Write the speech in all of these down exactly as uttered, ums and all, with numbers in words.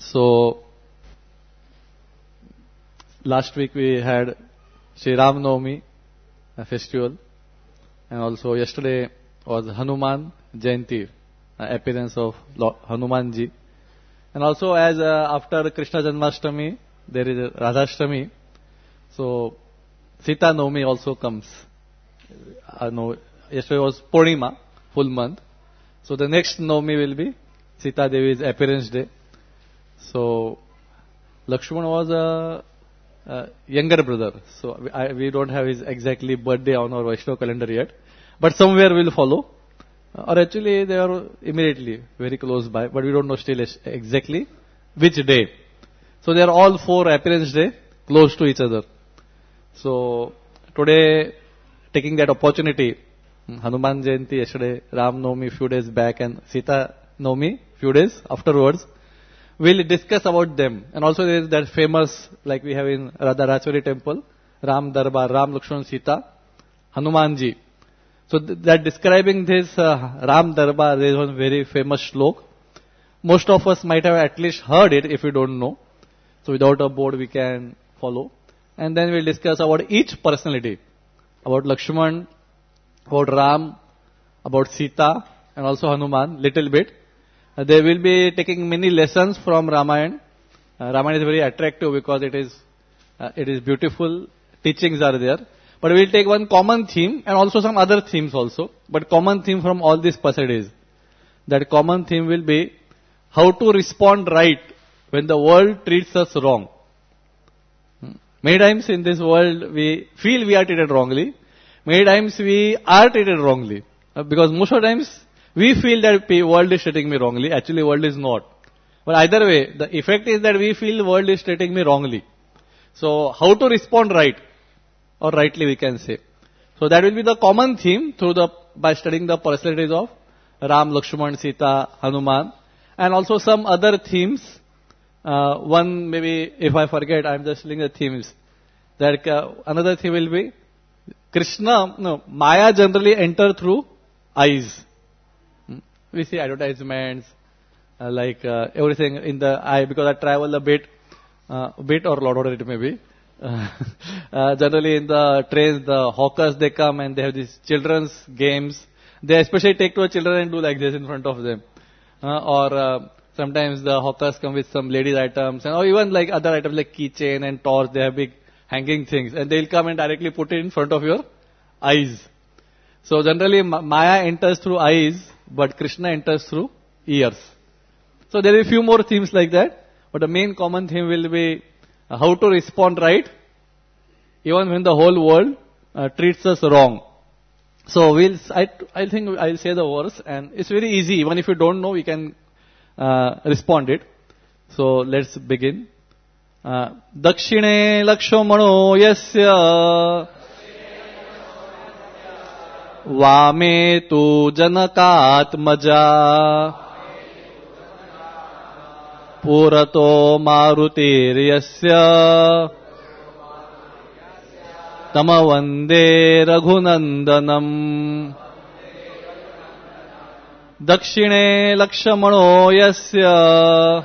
So, last week we had Sri Ram Navami festival, and also yesterday was Hanuman Jayanti, uh, appearance of Lord Hanumanji. And also as uh, after Krishna Janmashtami, there is a Radhashtami. So, Sita Navami also comes. Uh, no, yesterday was Purnima, full month. So, the next Navami will be Sita Devi's appearance day. So, Lakshman was a, a younger brother. So, we, I, we don't have his exactly birthday on our Vaishnava calendar yet. But somewhere we'll follow. Uh, or actually, they are immediately very close by. But we don't know still exactly which day. So, they are all four appearance day close to each other. So, today, taking that opportunity, Hanuman Jayanti yesterday, Ram Navami few days back, and Sita Navami few days afterwards, we'll discuss about them. And also there is that famous, like we have in Radha Rachwari temple, Ram Darbar, Ram Lakshman Sita, Hanumanji. So th- that describing this uh, Ram Darbar, there is one very famous shlok. Most of us might have at least heard it if we don't know. So without a board we can follow. And then we'll discuss about each personality. About Lakshman, about Ram, about Sita, and also Hanuman, little bit. Uh, they will be taking many lessons from Ramayana. Uh, Ramayana is very attractive because it is uh, it is beautiful. Teachings are there. But we will take one common theme and also some other themes also. But common theme from all these passages. That common theme will be how to respond right when the world treats us wrong. Many times in this world we feel we are treated wrongly. Many times we are treated wrongly. Uh, because most of the times we feel that the world is treating me wrongly. Actually, world is not. But either way, the effect is that we feel the world is treating me wrongly. So, how to respond right? Or rightly we can say. So, that will be the common theme through the by studying the personalities of Ram, Lakshman, Sita, Hanuman. And also some other themes. Uh, one maybe, if I forget, I am just telling the themes. That uh, another theme will be Krishna, no, Maya generally enter through eyes. We see advertisements, uh, like uh, everything in the eye, because I travel a bit, uh, bit or lot, whatever it may be. Uh, uh, generally in the trains, the hawkers, they come and they have these children's games. They especially take to a children and do like this in front of them. Uh, or uh, sometimes the hawkers come with some ladies items, and or even like other items like keychain and torch. They have big hanging things, and they'll come and directly put it in front of your eyes. So generally Maya enters through eyes, but Krishna enters through ears. So there are a few more themes like that, but the main common theme will be uh, how to respond right, even when the whole world uh, treats us wrong. So we'll, I, I think I'll say the verse, and it's very easy. Even if you don't know, we can uh, respond it. So let's begin. Uh, Dakshine Lakshmano Yasya Vame tu Janakatmaja Purato Marutiryasya Tamavande Raghunandanam Dakshine Lakshmano Yasya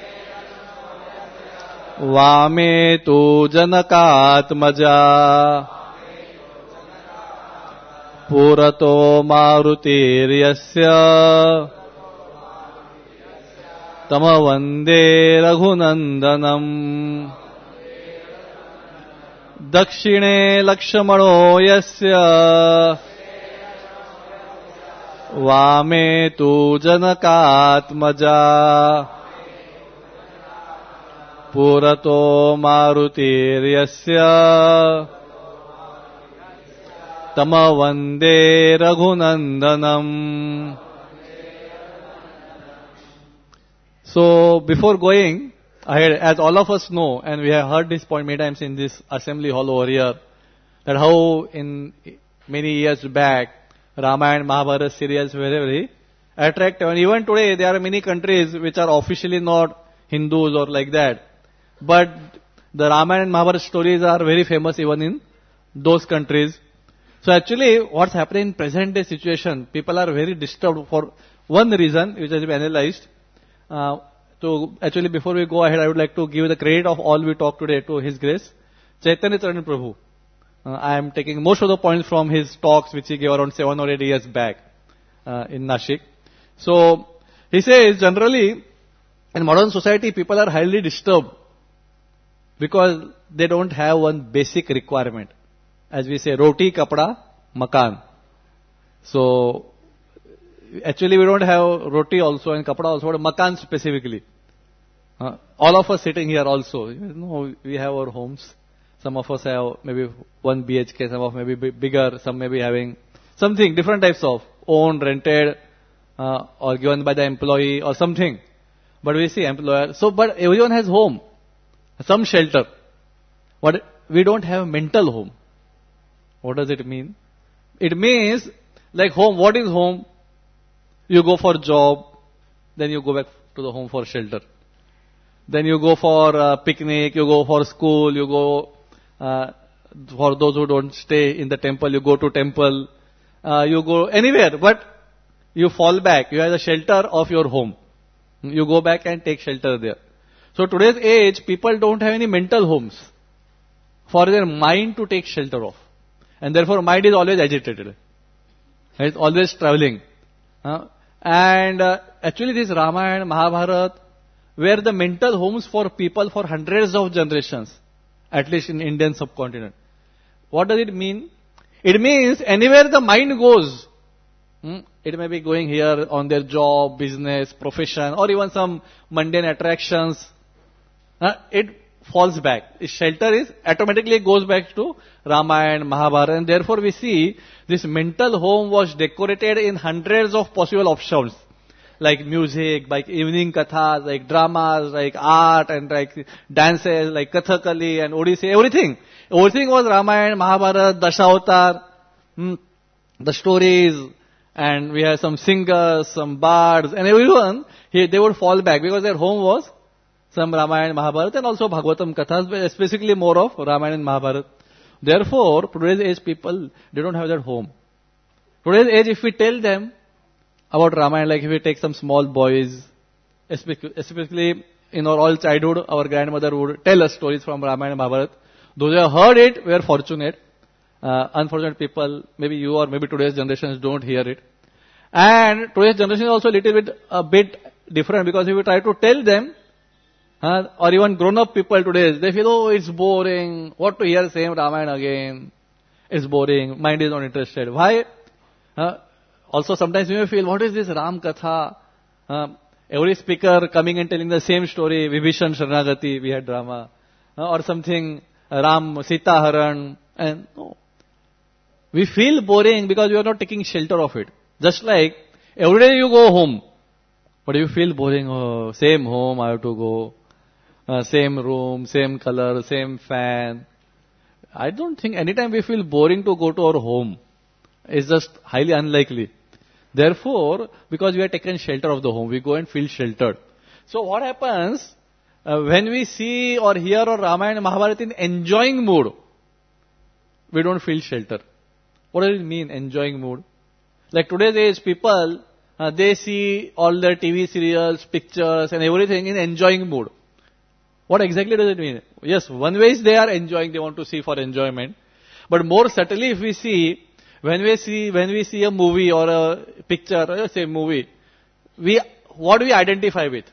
Vame tu Janakatmaja Purato Marutiryasya Tamavande Raghunandanam Dakshine Lakshmano Yasya Vame tu Janakatmaja Purato Marutiryasya Tamavande Raghunandanam. So, before going ahead, as all of us know, and we have heard this point many times in this assembly hall over here, that how in many years back, Ramayana, Mahabharata serials were very attractive. And even today, there are many countries which are officially not Hindus or like that. But the Ramayana and Mahabharata stories are very famous even in those countries. So actually, what's happening in present day situation, people are very disturbed for one reason, which has been analyzed. Uh, So actually before we go ahead, I would like to give the credit of all we talked today to His Grace, Chaitanya Charan Prabhu. Uh, I am taking most of the points from his talks which he gave around seven or eight years back uh, in Nashik. So he says generally in modern society people are highly disturbed because they don't have one basic requirement. As we say, roti, kapda, makan. So actually we don't have roti also and kapda also, but makan specifically. Uh, all of us sitting here also, you know, we have our homes. Some of us have maybe one B H K, some of maybe bigger, some maybe having something, different types of owned, rented, uh, or given by the employee or something. But we see employer. So, but everyone has home, some shelter. But we don't have mental home. What does it mean? It means like home. What is home? You go for job, then you go back to the home for shelter. Then you go for uh, picnic, you go for school, you go uh, for those who don't stay in the temple, you go to temple, uh, you go anywhere, but you fall back. You have the shelter of your home. You go back and take shelter there. So today's age, people don't have any mental homes for their mind to take shelter of. And therefore mind is always agitated. It's always traveling. Uh, and uh, actually this Ramayana, Mahabharata, were the mental homes for people for hundreds of generations, at least in Indian subcontinent. What does it mean? It means anywhere the mind goes, hmm, it may be going here on their job, business, profession, or even some mundane attractions, uh, it falls back. Its shelter is automatically goes back to Ramayana, Mahabharata, and therefore we see this mental home was decorated in hundreds of possible options. Like music, like evening kathas, like dramas, like art and like dances, like Kathakali and Odissi, everything. Everything was Ramayana, Mahabharata, Dashavatar, hmm, the stories, and we have some singers, some bards, and everyone, he, they would fall back because their home was some Ramayana, Mahabharata, and also Bhagavatam kathas, but specifically more of Ramayana and Mahabharata. Therefore, today's age people, they don't have that home. Today's age, if we tell them about Ramayana, like if we take some small boys, especially in our all childhood, our grandmother would tell us stories from Ramayana and Mahabharata. Those who have heard it were fortunate. Uh, unfortunate people, maybe you or maybe today's generations don't hear it. And today's generation is also a little bit, a bit different because if we try to tell them, uh, or even grown-up people today, they feel, oh, it's boring. What to hear same Ramayana again? It's boring. Mind is not interested. Why? Uh, Also, sometimes you may feel, what is this Ram Katha? Uh, every speaker coming and telling the same story, Vibhishan Sharanagati, we had drama, uh, or something, uh, Ram Sita Haran, and no. We feel boring because we are not taking shelter of it. Just like, every day you go home, but you feel boring, oh, same home I have to go, uh, same room, same color, same fan. I don't think anytime we feel boring to go to our home. It's just highly unlikely. Therefore, because we have taken shelter of the home, we go and feel sheltered. So what happens uh, when we see or hear or Ramayana and Mahabharata in enjoying mood? We don't feel shelter. What does it mean, enjoying mood? Like today's age people, uh, they see all the T V serials, pictures and everything in enjoying mood. What exactly does it mean? Yes, one way is they are enjoying, they want to see for enjoyment. But more subtly if we see, When we see when we see a movie or a picture, or say movie, we what do we identify with?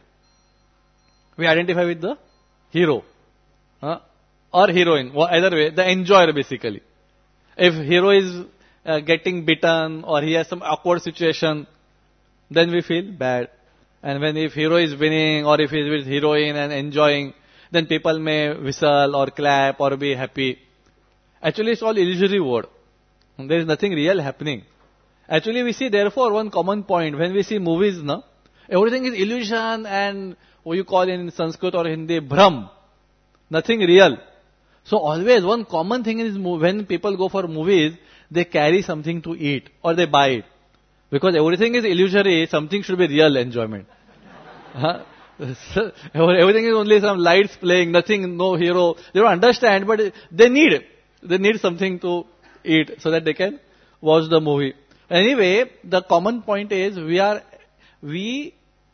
We identify with the hero, huh? Or heroine. Either way, the enjoyer basically. If hero is uh, getting bitten or he has some awkward situation, then we feel bad. And when if hero is winning or if he is with heroine and enjoying, then people may whistle or clap or be happy. Actually, it's all illusory word. There is nothing real happening. Actually, we see therefore one common point. When we see movies, no, everything is illusion and what you call in Sanskrit or Hindi, Bhram. Nothing real. So always one common thing is when people go for movies, they carry something to eat or they buy it. Because everything is illusory, something should be real enjoyment. Huh? Everything is only some lights playing, nothing, no hero. They don't understand, but they need, they need something to eat so that they can watch the movie. Anyway, the common point is we are, we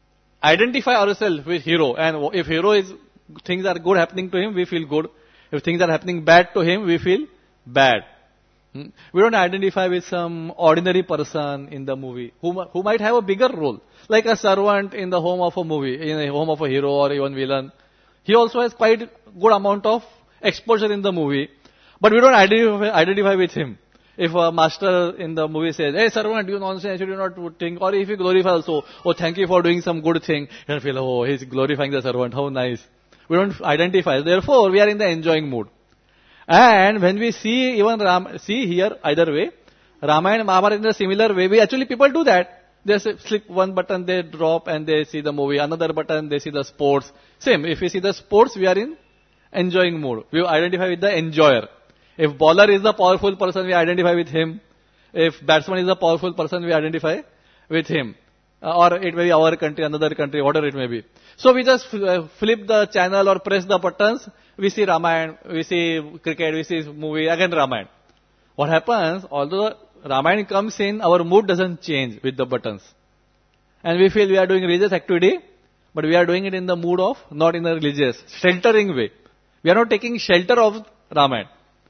identify ourselves with hero. And if hero is, things are good happening to him, we feel good. If things are happening bad to him, we feel bad. Hmm? We don't identify with some ordinary person in the movie who, who might have a bigger role. Like a servant in the home of a movie, in the home of a hero or even villain. He also has quite good amount of exposure in the movie. But we don't identify, identify with him. If a master in the movie says, hey servant, you nonsense, you do not think. Or if he glorify also, oh thank you for doing some good thing. You feel, oh he's glorifying the servant, how nice. We don't identify. Therefore, we are in the enjoying mood. And when we see even Ram, see here either way, Ramayana and Mahabharata in a similar way, we actually people do that. They slip one button, they drop and they see the movie. Another button, they see the sports. Same, if we see the sports, we are in enjoying mood. We identify with the enjoyer. If bowler is the powerful person, we identify with him. If batsman is the powerful person, we identify with him. Uh, or it may be our country, another country, whatever it may be. So we just uh, flip the channel or press the buttons. We see Ramayana, we see cricket, we see movie, again Ramayana. What happens, although Ramayana comes in, our mood doesn't change with the buttons. And we feel we are doing religious activity, but we are doing it in the mood of, not in a religious, sheltering way. We are not taking shelter of Ramayana.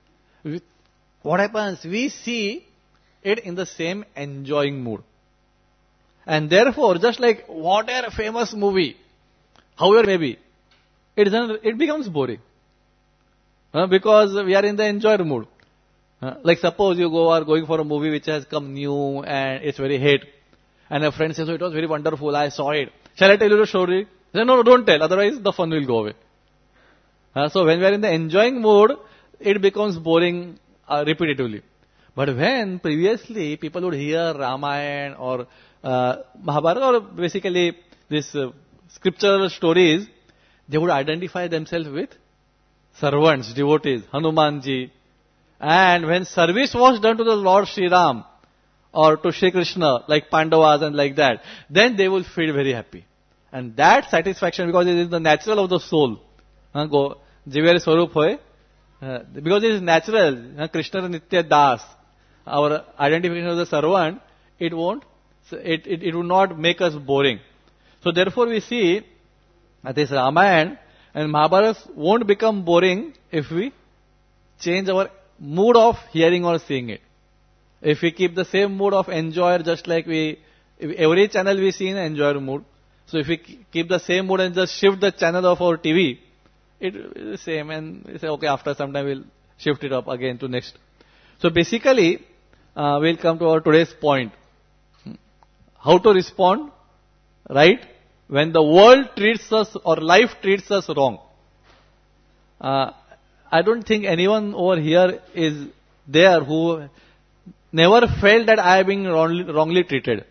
What happens? We see it in the same enjoying mood. And therefore, just like whatever famous movie, however it may be, it, doesn't, it becomes boring. Uh, because we are in the enjoyer mood. Uh, like suppose you go are going for a movie which has come new and it's very hit. And a friend says, oh, it was very wonderful, I saw it. Shall I tell you the story? Say, no, no, don't tell, otherwise the fun will go away. Uh, so when we are in the enjoying mood, it becomes boring uh, repetitively. But when previously people would hear Ramayana or uh, Mahabharata or basically these uh, scriptural stories, they would identify themselves with servants, devotees, Hanumanji. And when service was done to the Lord Sri Ram or to Sri Krishna, like Pandavas and like that, then they will feel very happy. And that satisfaction, because it is the natural of the soul, uh, go, Jivere Swarup hoy, uh, because it is natural, uh, Krishna Nitya Das, our identification of the servant, it won't, it, it, it will not make us boring. So therefore we see that this Ramayana and Mahabharata won't become boring if we change our mood of hearing or seeing it. If we keep the same mood of enjoyer, just like we, every channel we see in enjoyer mood. So if we keep the same mood and just shift the channel of our T V, it is the same, and we say, okay, after some time we'll shift it up again to next. So basically, uh, we'll come to our today's point. How to respond, right, when the world treats us or life treats us wrong. Uh, I don't think anyone over here is there who never felt that I am being wrongly, wrongly treated.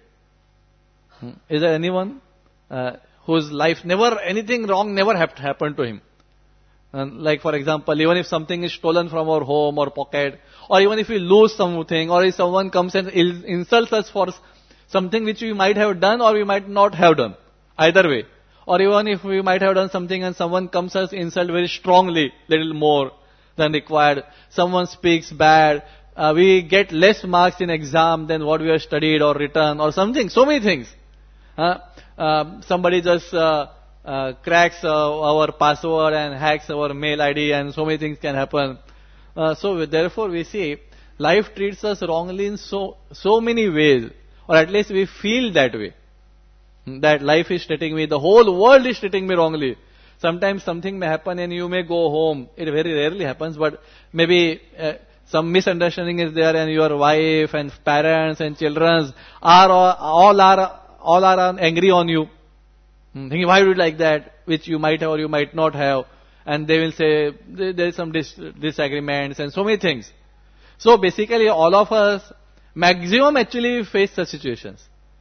Is there anyone uh, whose life never, anything wrong never have happened to him? And like for example, even if something is stolen from our home or pocket, or even if we lose something, or if someone comes and insults us for something which we might have done or we might not have done, either way. Or even if we might have done something and someone comes us insult very strongly, little more than required, someone speaks bad, uh, we get less marks in exam than what we have studied or written or something, so many things. Uh, uh, somebody just uh, uh, cracks uh, our password and hacks our mail I D, and so many things can happen. Uh, so therefore we see life treats us wrongly in so so many ways, or at least we feel that way. That life is treating me, the whole world is treating me wrongly. Sometimes something may happen and you may go home. It very rarely happens, but maybe uh, some misunderstanding is there, and your wife and parents and children are all, all are all are angry on you. Hmm, thinking, why do you like that, which you might have or you might not have. And they will say there, there is some dis- disagreements and so many things. So basically all of us, maximum actually face such situations.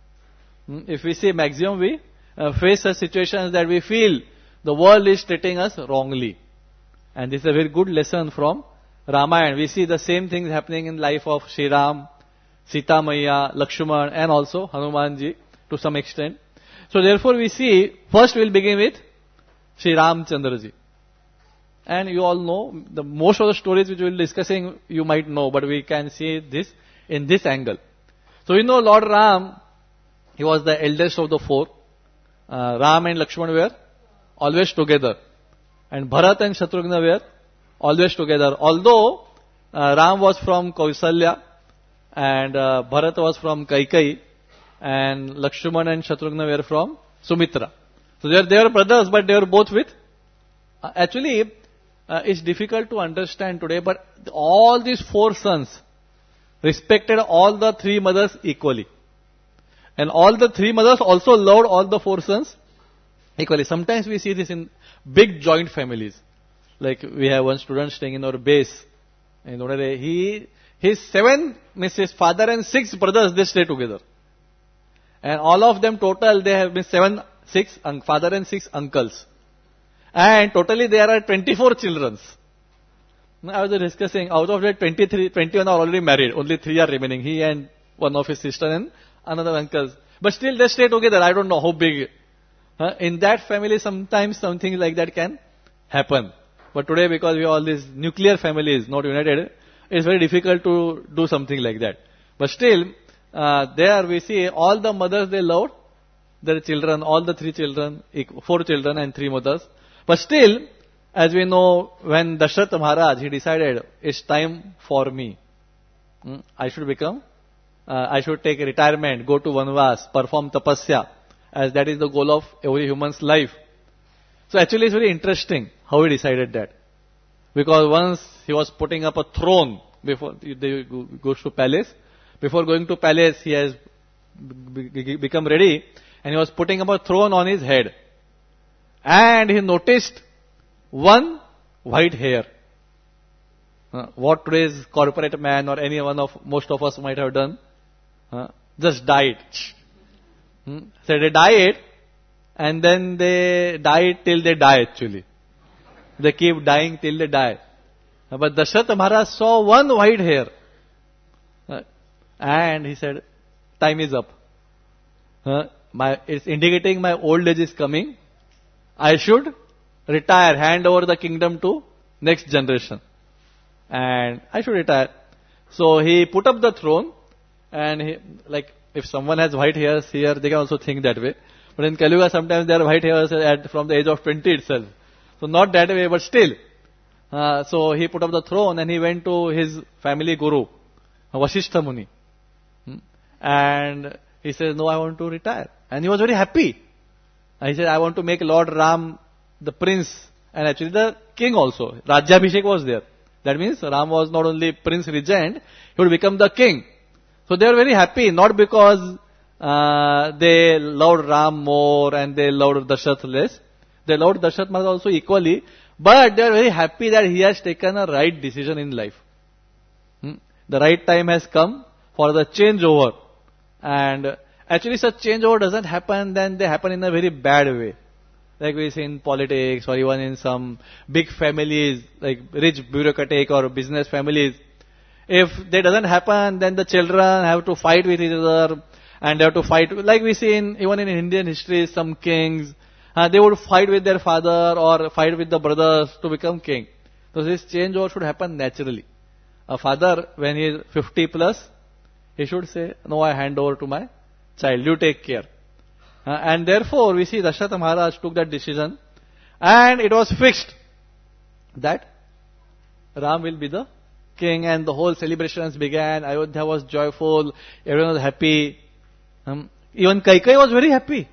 If we say maximum, we uh, face such situations that we feel the world is treating us wrongly. And this is a very good lesson from Ramayana. We see the same things happening in life of Sri Ram, Sita Maiya, Lakshman, and also Hanumanji to some extent. So therefore we see, first we'll begin with Sri Ramchandraji. And you all know, the most of the stories which we'll be discussing, you might know, but we can see this in this angle. So we know Lord Ram, he was the eldest of the four. uh, Ram and Lakshman were always together. And Bharat and Shatrugna were always together. Although uh, Ram was from Kausalya and uh, Bharat was from Kaikeyi and Lakshman and Shatrugna were from Sumitra. So they were, they were brothers, but they were both with. Uh, actually, uh, it's difficult to understand today, but all these four sons respected all the three mothers equally. And all the three mothers also loved all the four sons equally. Sometimes we see this in big joint families. Like we have one student staying in our base. In Odare, he, his seven, means his father and six brothers, they stay together. And all of them total, they have been seven, six, father and six uncles. And totally there are twenty-four children. I was discussing, out of that twenty-three, twenty-one are already married. Only three are remaining. He and one of his sister and another uncle. But still they stay together. I don't know how big. Uh, in that family, sometimes something like that can happen. But today, because we have all these nuclear families, not united, it's very difficult to do something like that. But still, uh, there we see all the mothers, they loved their children, all the three children, four children and three mothers. But still, as we know, when Dashrath Maharaj, he decided, it's time for me. Hmm? I should become, uh, I should take retirement, go to Vanvas, perform tapasya, as that is the goal of every human's life. So actually it's very interesting how he decided that. Because once he was putting up a throne before he goes to palace, before going to palace he has become ready and he was putting up a throne on his head. And he noticed one white hair. Uh, what today's corporate man or any one of most of us might have done, uh, just died. Hmm? So they died, and then they died till they die actually. They keep dying till they die. Uh, but Dashrath Maharaj saw one white hair. Uh, and he said, time is up. Uh, my, it's indicating my old age is coming. I should retire, hand over the kingdom to next generation. And I should retire. So he put up the throne and he, like, if someone has white hairs here, they can also think that way. But in Kali Yuga, sometimes there are white hairs at, from the age of twenty itself. So not that way, but still. Uh, so he put up the throne and he went to his family guru, Vasishtha Muni. Hmm? And he says, no, I want to retire. And he was very happy. And he said, I want to make Lord Ram the prince and actually the king also. Rajyabhishek was there. That means Ram was not only prince regent, he would become the king. So they were very happy, not because uh, they loved Ram more and they loved Dashrath less. They loved Dashrath Maharaj also equally, but they are very happy that he has taken a right decision in life. Hmm? The right time has come for the changeover. And actually such changeover doesn't happen, then they happen in a very bad way. Like we see in politics or even in some big families, like rich bureaucratic or business families. If that doesn't happen, then the children have to fight with each other and they have to fight. Like we see in, even in Indian history, some kings, uh, they would fight with their father or fight with the brothers to become king. So this changeover should happen naturally. A father, when he is fifty plus, he should say, no, I hand over to my child, you take care. Uh, and therefore, we see Dashrath Maharaj took that decision and it was fixed that Ram will be the king and the whole celebrations began. Ayodhya was joyful, everyone was happy. Um, even Kaikeyi was very happy.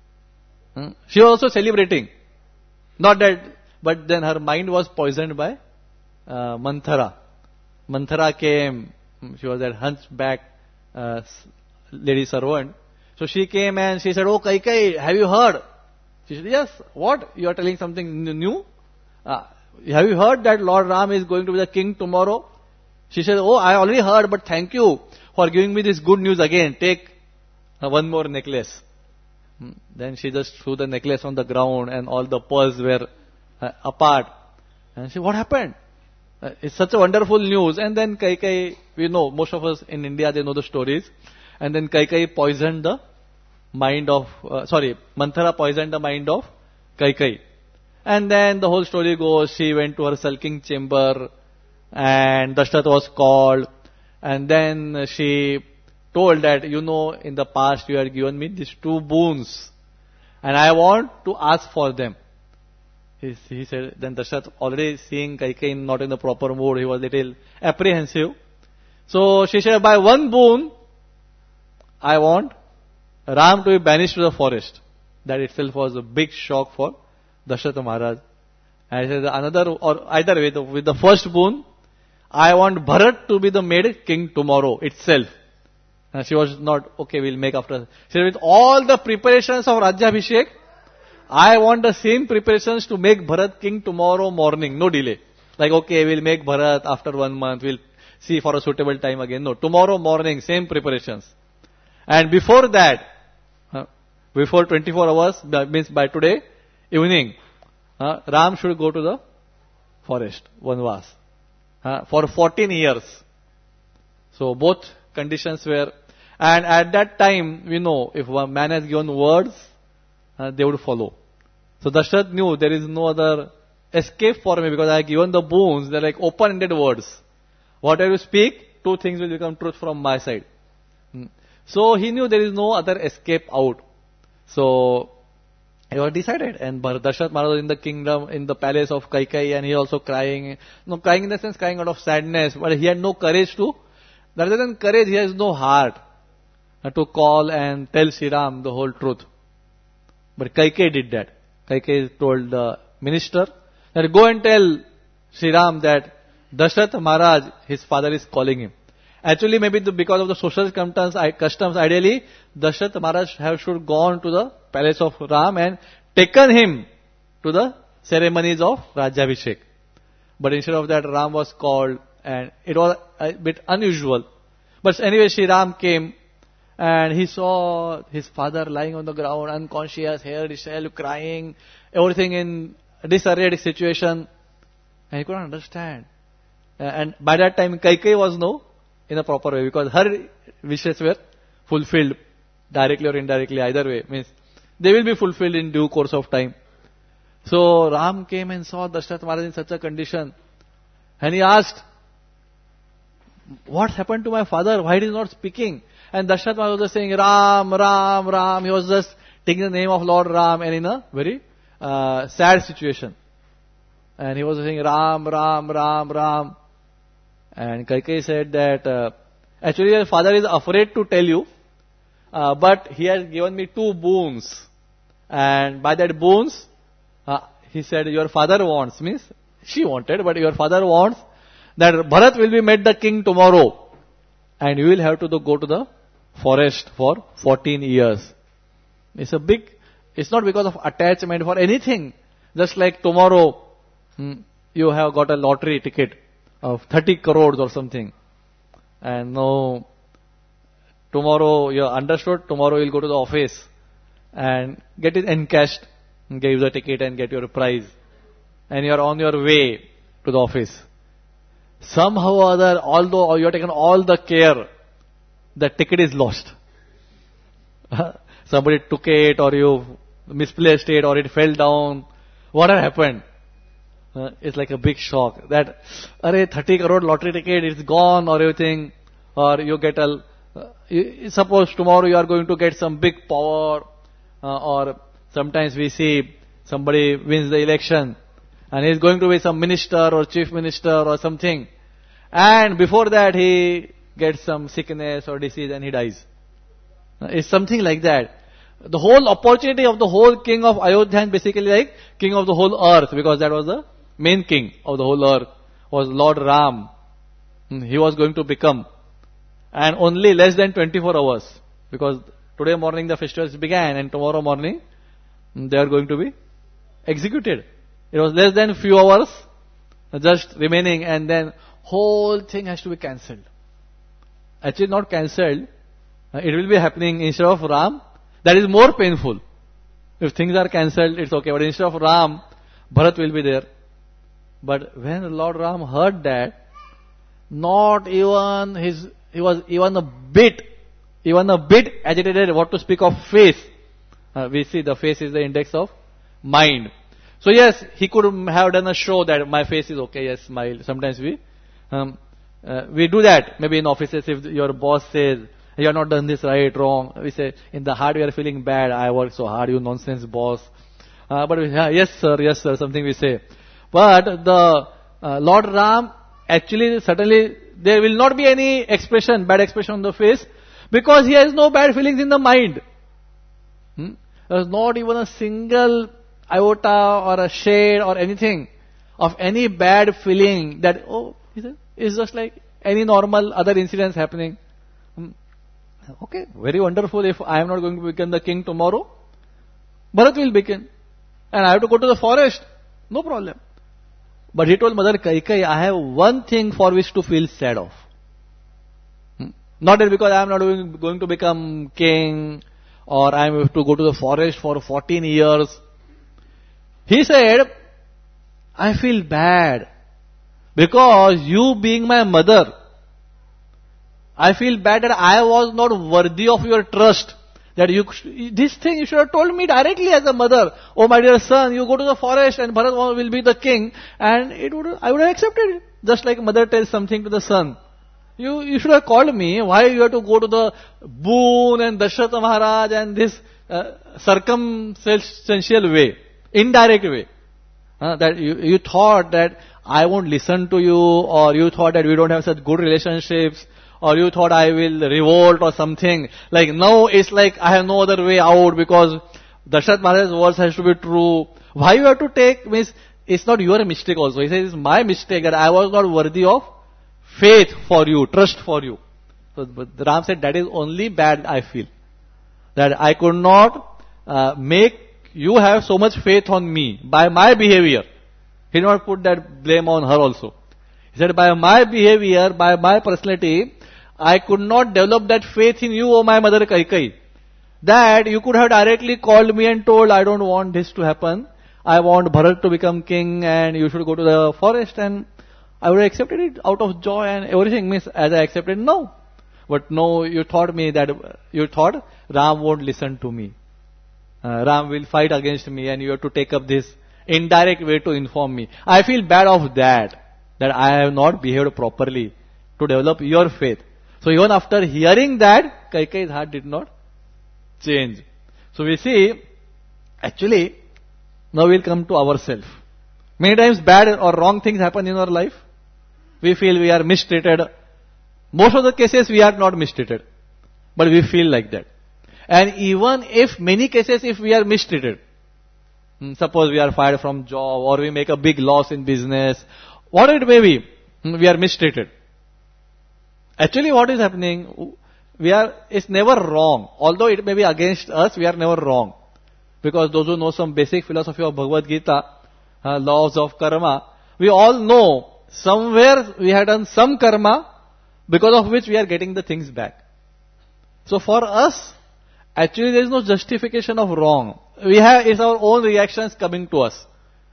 Um, she was also celebrating. Not that, but then her mind was poisoned by uh, Manthara. Manthara came, she was that hunchback uh, lady servant. So she came and she said, oh Kaikeyi, have you heard? She said, yes, what? You are telling something new? Uh, have you heard that Lord Ram is going to be the king tomorrow? She said, oh, I already heard, but thank you for giving me this good news again. Take uh, one more necklace. Hmm. Then she just threw the necklace on the ground and all the pearls were uh, apart. And she said, what happened? Uh, it's such a wonderful news. And then Kaikeyi, we know, most of us in India, they know the stories. And then Kaikeyi poisoned the mind of, uh, sorry, Manthara poisoned the mind of Kaikeyi. And then the whole story goes, she went to her sulking chamber and Dashrath was called. And then she told that, you know, in the past you had given me these two boons. and I want to ask for them. He, he said, then Dashrath, already seeing Kaikeyi not in the proper mood, he was little apprehensive. So she said, by one boon, I want Ram to be banished to the forest. That itself was a big shock for Dashrath Maharaj. And he said, another, or either way, the, with the first boon, I want Bharat to be the made king tomorrow itself. And she was not, okay, we'll make after. She said, with all the preparations of Rajyabhishek, I want the same preparations to make Bharat king tomorrow morning, no delay. Like, okay, we'll make Bharat after one month, we'll see for a suitable time again. No, tomorrow morning, same preparations. And before that, uh, before twenty-four hours, means by today evening, uh, Ram should go to the forest, Vanvas, uh, for fourteen years. So both conditions were, and at that time, we know, if one man has given words, uh, they would follow. So Dashrath knew there is no other escape for me because I have given the boons, they're like open-ended words. Whatever you speak, two things will become truth from my side. Hmm. So he knew there is no other escape out. So he was decided, and Dashrath Maharaj was in the kingdom, in the palace of Kaikeyi, and he also crying. No, crying in the sense, crying out of sadness, but he had no courage to, rather than courage, he has no heart uh, to call and tell Sri Ram the whole truth. But Kaikeyi did that. Kaikeyi told the minister that go and tell Sri Ram that Dashrath Maharaj, his father, is calling him. Actually, maybe the, because of the social customs, customs, ideally, Dashrath Maharaj have should gone to the palace of Ram and taken him to the ceremonies of Rajyabhishek. But instead of that, Ram was called, and it was a bit unusual. But anyway, Sri Ram came, and he saw his father lying on the ground, unconscious, hair disheveled, crying, everything in disarrayed situation, and he couldn't understand. And by that time, Kaikeyi was no in a proper way, because her wishes were fulfilled directly or indirectly, either way. Means they will be fulfilled in due course of time. So Ram came and saw Dashrath Maharaj in such a condition, and he asked, what happened to my father? Why he is not speaking? And Dashrath Maharaj was saying, Ram, Ram, Ram. He was just taking the name of Lord Ram, and in a very uh, sad situation. And he was saying, Ram, Ram, Ram, Ram. And Kaikeyi said that, uh, actually your father is afraid to tell you, uh, but he has given me two boons. And by that boons, uh, he said, your father wants, means she wanted, but your father wants that Bharat will be made the king tomorrow. And you will have to go to the forest for fourteen years. It's a big, it's not because of attachment for anything. Just like tomorrow, hmm, you have got a lottery ticket of thirty crores or something. And no, tomorrow you understood, tomorrow you'll go to the office and get it encashed, give the ticket and get your prize. And you're on your way to the office. Somehow or other, although you have taken all the care, the ticket is lost. Somebody took it, or you misplaced it, or it fell down. What had happened? Uh, it's like a big shock that, arey, thirty crore lottery ticket, it's gone or everything. Or you get a, uh, you, suppose tomorrow you are going to get some big power, uh, or sometimes we see somebody wins the election and he is going to be some minister or chief minister or something. And before that he gets some sickness or disease and he dies. Uh, it's something like that. The whole opportunity of the whole king of Ayodhya is basically like king of the whole earth, because that was the main king of the whole earth, was Lord Ram. He was going to become. And only less than twenty-four hours, because today morning the festivals began and tomorrow morning they are going to be executed. It was less than few hours just remaining, and then whole thing has to be cancelled. Actually not cancelled, it will be happening instead of Ram. That is more painful. If things are cancelled, it's okay. But instead of Ram, Bharat will be there. But when Lord Ram heard that, not even his, he was even a bit, even a bit agitated, what to speak of face. Uh, we see the face is the index of mind. So yes, he could have done a show that my face is okay, yes, smile. Sometimes we, um, uh, we do that. Maybe in offices, if your boss says, You have not done this right, wrong. We say, in the heart we are feeling bad. I worked so hard, you nonsense boss. Uh, but we, yeah, yes sir, yes sir, something we say. But the uh, Lord Ram, actually, certainly, there will not be any expression, bad expression on the face, because he has no bad feelings in the mind. Hmm? There is not even a single iota or a shade or anything of any bad feeling that, oh, it's just like any normal other incidents happening. Hmm. Okay, very wonderful. If I am not going to become the king tomorrow, Bharat will become. And I have to go to the forest. No problem. But he told Mother Kaikeyi, I have one thing for which to feel sad of. Hmm? Not that because I am not going to become king, or I am to go to the forest for fourteen years. He said, I feel bad because you being my mother, I feel bad that I was not worthy of your trust. That you, this thing you should have told me directly as a mother. Oh my dear son, you go to the forest and Bharat will be the king, and it would, I would have accepted it. Just like mother tells something to the son. You, you should have called me. Why you have to go to the boon and Dasharatha Maharaj and this uh, circumstantial way, indirect way. Uh, that you, you thought that I won't listen to you, or you thought that we don't have such good relationships, or you thought I will revolt or something. Like now it's like I have no other way out because Dasharatha Maharaj's words has to be true. Why you have to take, means it's not your mistake also. He says it's my mistake that I was not worthy of faith for you, trust for you. So but Ram said that is only bad I feel. That I could not uh, make you have so much faith on me by my behavior. He did not put that blame on her also. He said by my behavior, by my personality, I could not develop that faith in you, O my mother Kaikeyi. That you could have directly called me and told, I don't want this to happen. I want Bharat to become king and you should go to the forest, and I would have accepted it out of joy and everything. Means as I accepted, no. But no, you thought me that, you thought Ram won't listen to me. Uh, Ram will fight against me and you have to take up this indirect way to inform me. I feel bad of that. That I have not behaved properly to develop your faith. So even after hearing that, Kaikeyi's heart did not change. So we see, actually, now we'll come to ourselves. Many times bad or wrong things happen in our life. We feel we are mistreated. Most of the cases we are not mistreated. But we feel like that. And even if many cases if we are mistreated, suppose we are fired from job or we make a big loss in business, what it may be, we are mistreated. Actually what is happening, we are, it's never wrong. Although it may be against us, we are never wrong. Because those who know some basic philosophy of Bhagavad Gita, uh, laws of karma, we all know somewhere we have done some karma because of which we are getting the things back. So for us, actually there is no justification of wrong. We have, it's our own reactions coming to us.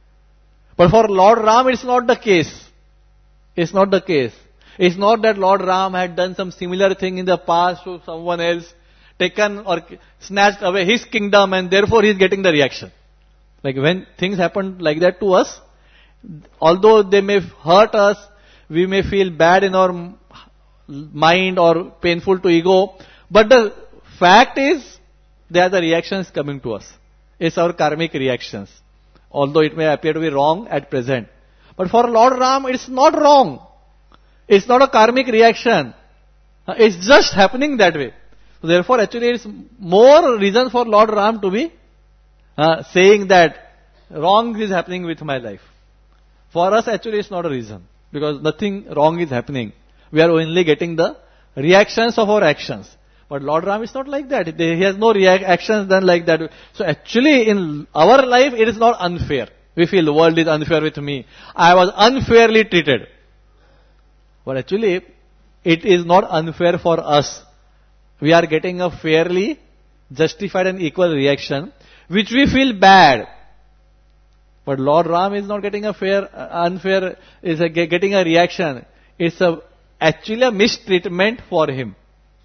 But for Lord Ram, it's not the case. It's not the case. It's not that Lord Ram had done some similar thing in the past to someone else, taken or snatched away his kingdom and therefore he is getting the reaction. Like when things happen like that to us, although they may hurt us, we may feel bad in our mind or painful to ego, but the fact is, they are the reactions coming to us. It's our karmic reactions. Although it may appear to be wrong at present. But for Lord Ram, it's not wrong. It's not a karmic reaction. It's just happening that way. So therefore, actually, it's more reason for Lord Ram to be uh, saying that wrong is happening with my life. For us, actually, it's not a reason. Because nothing wrong is happening. We are only getting the reactions of our actions. But Lord Ram is not like that. He has no react actions done like that. So actually in our life it is not unfair. We feel the world is unfair with me. I was unfairly treated. But actually it is not unfair for us. We are getting a fairly justified and equal reaction which we feel bad. But Lord Ram is not getting a fair, unfair, is a, getting a reaction. It's a, actually a mistreatment for him.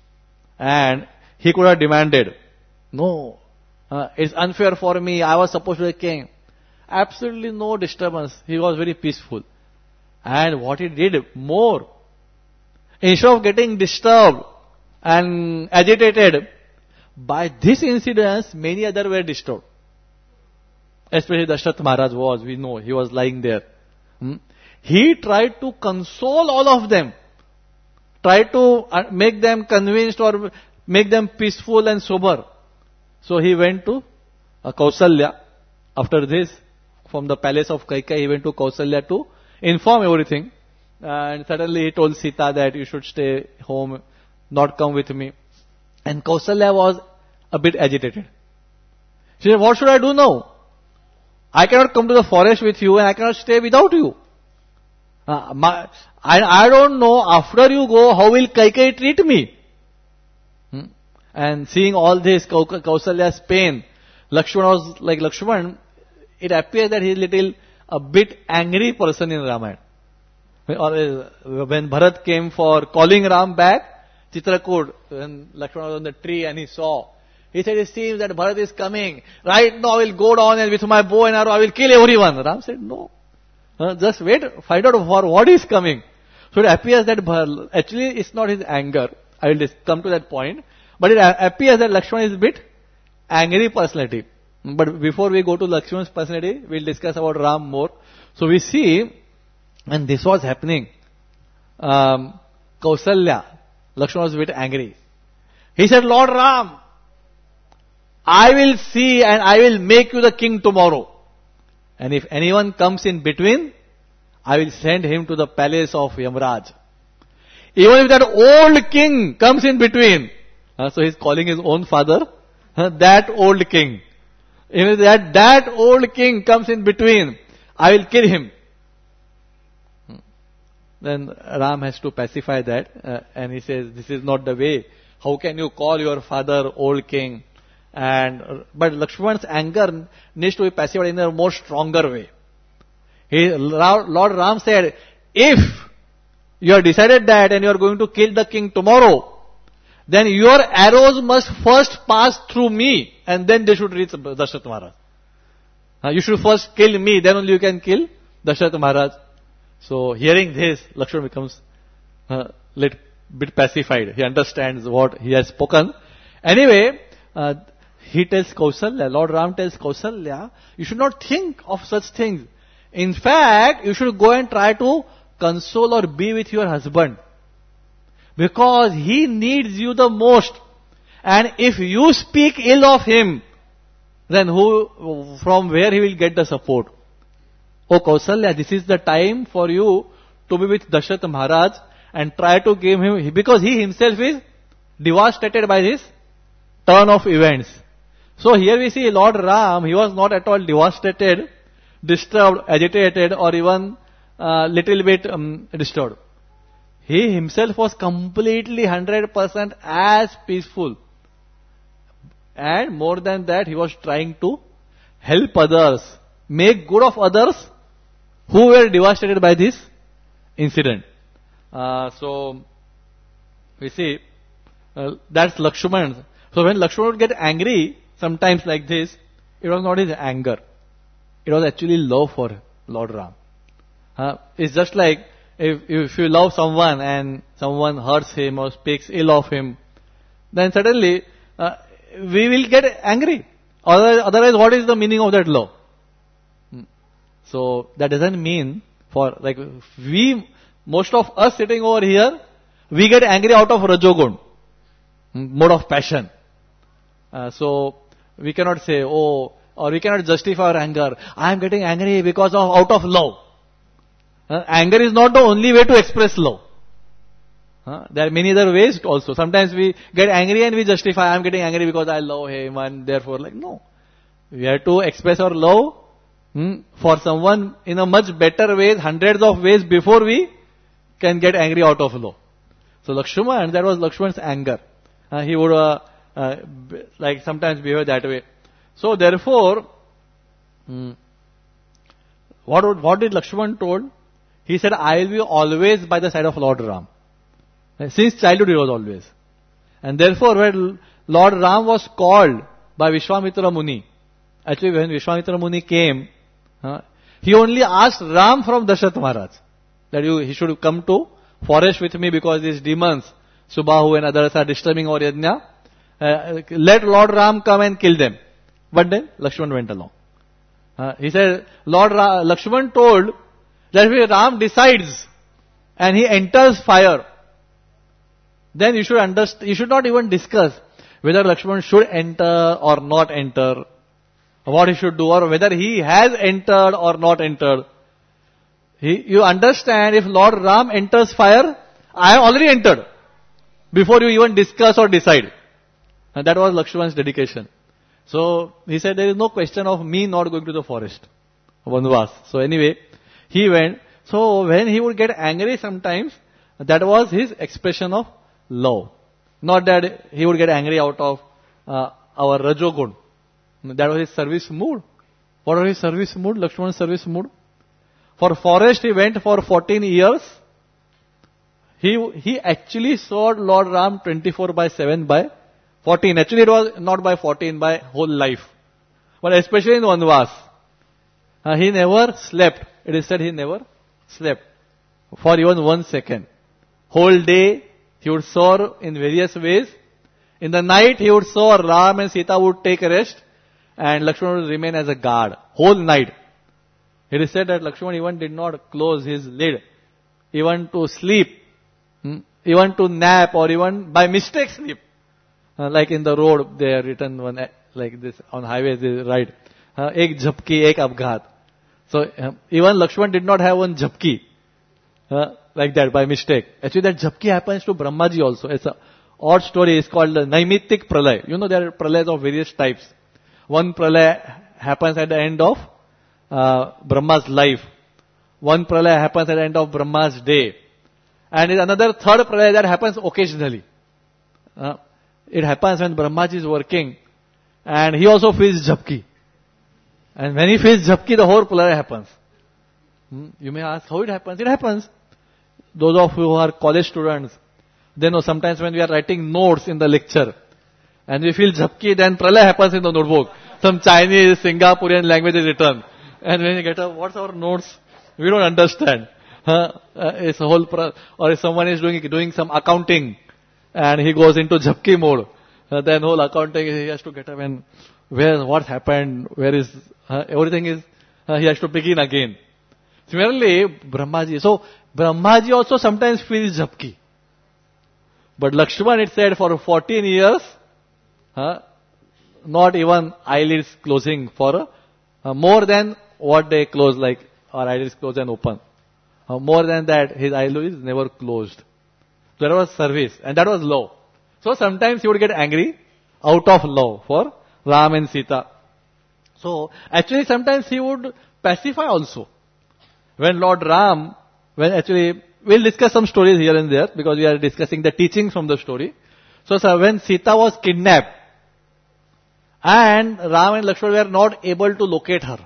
And he could have demanded, no, uh, it's unfair for me, I was supposed to be king. Absolutely no disturbance. He was very peaceful. And what he did more, instead of getting disturbed, and agitated. By this incident, many others were disturbed. Especially Dashrath Maharaj was, we know, he was lying there. Hmm? He tried to console all of them. Tried to make them convinced or make them peaceful and sober. So he went to uh, Kausalya. After this, from the palace of Kaikeyi, he went to Kausalya to inform everything. And suddenly he told Sita that you should stay home, not come with me. And Kausalya was a bit agitated. She said, what should I do now? I cannot come to the forest with you and I cannot stay without you. Uh, my, I, I don't know, after you go, how will Kaikeyi treat me? Hmm? And seeing all this, Kausalya's pain, Lakshmana was like Lakshmana, it appears that he is little, a bit angry person in Ramayana. When Bharat came for calling Ram back, Chitrakoot, when Lakshmana was on the tree and he saw, he said, it seems that Bharat is coming. Right now I will go down and with my bow and arrow I will kill everyone. Ram said, no. Uh, just wait, find out for what is coming. So it appears that Bharat, actually it's not his anger. I will come to that point. But it appears that Lakshmana is a bit angry personality. But before we go to Lakshmana's personality, we'll discuss about Ram more. So we see, when this was happening, um, Kausalya, Lakshmana was a bit angry. He said, Lord Ram, I will see and I will make you the king tomorrow. And if anyone comes in between, I will send him to the palace of Yamraj. Even if that old king comes in between, uh, so he's calling his own father, uh, that old king. Even if that, that old king comes in between, I will kill him. Then Ram has to pacify that, uh, and he says, this is not the way. How can you call your father old king? And but Lakshmana's anger needs to be pacified in a more stronger way. He, Lord Ram said, if you have decided that and you are going to kill the king tomorrow, then your arrows must first pass through me and then they should reach Dashrath Maharaj. Uh, you should first kill me, then only you can kill Dashrath Maharaj. So hearing this, Lakshmana becomes a uh, little bit pacified. He understands what he has spoken. Anyway, uh, he tells Kausalya, Lord Ram tells Kausalya, you should not think of such things. In fact, you should go and try to console or be with your husband. Because he needs you the most. And if you speak ill of him, then who, from where he will get the support? Oh Kausalya, this is the time for you to be with Dashrath Maharaj and try to give him, because he himself is devastated by this turn of events. So here we see Lord Ram, he was not at all devastated, disturbed, agitated or even uh, little bit um, disturbed. He himself was completely one hundred percent as peaceful. And more than that, he was trying to help others, make good of others who were devastated by this incident. Uh, so, we see, uh, that's Lakshmana. So when Lakshmana would get angry, sometimes like this, it was not his anger. It was actually love for Lord Ram. Uh, it's just like, if, if you love someone and someone hurts him or speaks ill of him, then suddenly, uh, we will get angry. Otherwise, otherwise, what is the meaning of that love? So, that doesn't mean for, like, we, most of us sitting over here, we get angry out of Rajogun, mode of passion. Uh, so, we cannot say, oh, or we cannot justify our anger. I am getting angry because of, out of love. Uh, anger is not the only way to express love. Uh, there are many other ways also. Sometimes we get angry and we justify, I am getting angry because I love him and therefore, like, no. We have to express our love hmm, for someone in a much better way, hundreds of ways before we can get angry out of love. So Lakshmana, that was Lakshmana's anger. Uh, he would, uh, uh, like sometimes behave that way. So therefore, hmm, what, would, what did Lakshmana told? He said, I will be always by the side of Lord Ram. Since childhood he was always. And therefore when Lord Ram was called by Vishwamitra Muni, actually when Vishwamitra Muni came, uh, he only asked Ram from Dashrath Maharaj that you, he should come to forest with me because these demons, Subahu and others are disturbing our yajna. Uh, let Lord Ram come and kill them. But then Lakshman went along. Uh, he said, Lord Ra- Lakshman told that if Ram decides and he enters fire, then you should understand, you should not even discuss whether Lakshman should enter or not enter, what he should do, or whether he has entered or not entered. He, you understand, if Lord Ram enters fire, I have already entered before you even discuss or decide. And that was Lakshman's dedication. So he said, there is no question of me not going to the forest, Vanvas. So anyway, he went. So when he would get angry sometimes, that was his expression of love. Not that he would get angry out of uh, our Rajogun. That was his service mood. What was his service mood? Lakshman's service mood. For forest he went for fourteen years. He he actually saw Lord Ram twenty-four by seven by fourteen. Actually it was not by fourteen, by whole life. But especially in Vanvas. Uh, he never slept. It is said he never slept for even one second. Whole day he would soar in various ways. In the night he would soar, Ram and Sita would take a rest and Lakshman would remain as a guard. Whole night. It is said that Lakshman even did not close his lid, even to sleep, hmm? even to nap or even by mistake sleep. Uh, like in the road they are written one, like this on highways they write, uh, ek jhapki, ek abghat. So uh, even Lakshman did not have one jhapki. Uh, like that by mistake. Actually that jhapki happens to Brahmaji also. It's a odd story. It's called the Naimittik Pralay. You know there are pralayas of various types. One pralay happens at the end of uh, Brahma's life. One pralay happens at the end of Brahma's day. And it's another third pralay that happens occasionally. Uh, it happens when Brahmaji is working and he also feels jhapki. And when he feels jhapki, the whole pralay happens. Hmm? You may ask how it happens. It happens. Those of you who are college students, they know sometimes when we are writing notes in the lecture and we feel jhapki, then pralay happens in the notebook. Some Chinese, Singaporean language is written. And when you get up, what's our notes? We don't understand. Huh? Uh, it's a whole, pra- or if someone is doing doing some accounting and he goes into jhapki mode, uh, then whole accounting, he has to get up and where, what happened, where is, uh, everything is, uh, he has to begin again. Similarly, Brahmaji. So, Brahmaji also sometimes feels jhapki. But Lakshman, it said, for fourteen years, huh, not even eyelids closing for uh, more than what they close, like our eyelids close and open. Uh, more than that, his eyelids never closed. That was service, and that was love. So sometimes he would get angry out of love for Ram and Sita. So actually sometimes he would pacify also. When Lord Ram, when actually, we'll discuss some stories here and there because we are discussing the teachings from the story. So sir, when Sita was kidnapped and Ram and Lakshman were not able to locate her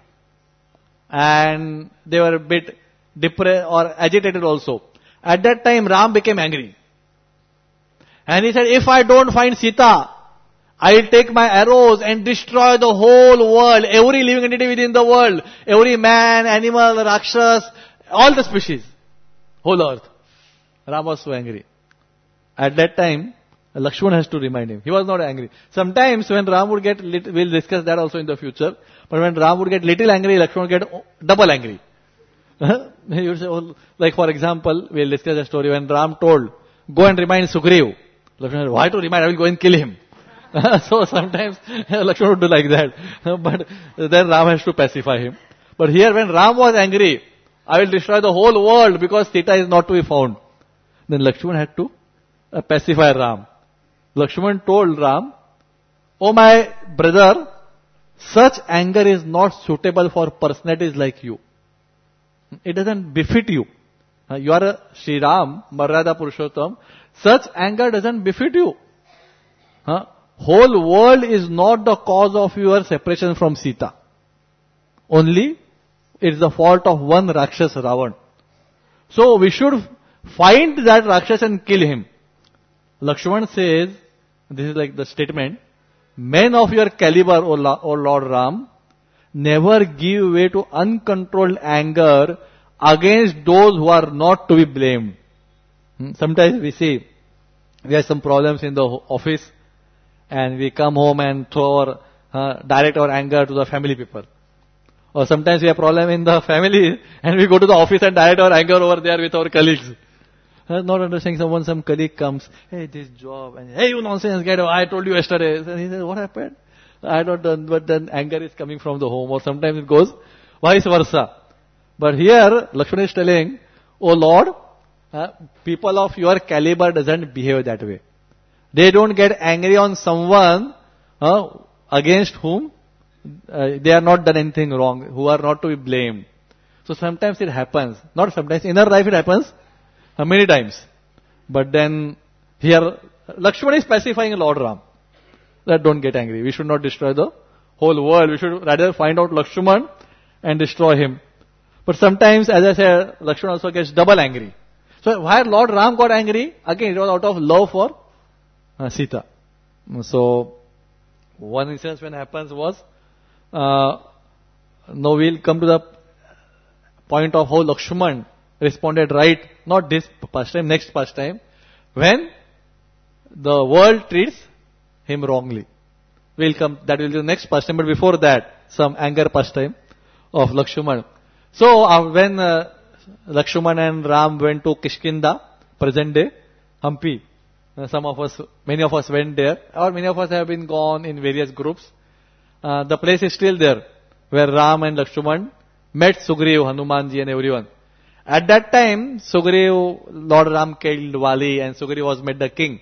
and they were a bit depressed or agitated also. At that time Ram became angry. And he said, if I don't find Sita, I will take my arrows and destroy the whole world, every living entity within the world, every man, animal, Rakshas, all the species, whole earth. Ram was so angry. At that time, Lakshman has to remind him. He was not angry. Sometimes when Ram would get, lit- we'll discuss that also in the future, but when Ram would get little angry, Lakshman would get double angry. He would say, oh, like for example, we'll discuss a story when Ram told, go and remind Sugriv. Lakshman said, why to remind? I will go and kill him. So sometimes Lakshman would do like that. But then Ram has to pacify him. But here when Ram was angry, I will destroy the whole world because Sita is not to be found. Then Lakshman had to uh, pacify Ram. Lakshman told Ram, oh my brother, such anger is not suitable for personalities like you. It doesn't befit you. Uh, you are a Sri Ram, Marada Purushottam. Such anger doesn't befit you. Huh? Whole world is not the cause of your separation from Sita. Only it is the fault of one Rakshas, Ravan. So we should find that Rakshas and kill him. Lakshman says, this is like the statement, men of your caliber, O, La, O Lord Ram, never give way to uncontrolled anger against those who are not to be blamed. Hmm? Sometimes we see we have some problems in the ho- office, and we come home and throw our, uh, direct our anger to the family people. Or sometimes we have problem in the family, and we go to the office and direct our anger over there with our colleagues. Uh, not understanding someone, some colleague comes, hey, this job, and hey, you nonsense, get away, I told you yesterday. And he says, what happened? I don't know, but then anger is coming from the home, or sometimes it goes vice versa. But here, Lakshmana is telling, oh Lord, uh, people of your caliber doesn't behave that way. They don't get angry on someone uh, against whom uh, they are not done anything wrong, who are not to be blamed. So sometimes it happens, not sometimes, in our life it happens uh, many times. But then here, Lakshmana is pacifying Lord Ram. That don't get angry. We should not destroy the whole world. We should rather find out Lakshmana and destroy him. But sometimes, as I said, Lakshmana also gets double angry. So why Lord Ram got angry? Again, it was out of love for uh, Sita. So, one instance when happens was, uh, now we'll come to the point of how Lakshmana responded right, not this past time, next past time, when the world treats him wrongly. We'll come, that will be the next past time, but before that, some anger past time of Lakshmana. So, uh, when uh, Lakshmana and Ram went to Kishkinda, present day, Hampi, uh, some of us, many of us went there, or many of us have been gone in various groups. Uh, the place is still there, where Ram and Lakshmana met Sugriv, Hanumanji and everyone. At that time, Sugriv, Lord Ram killed Vali, and Sugriv was made the king.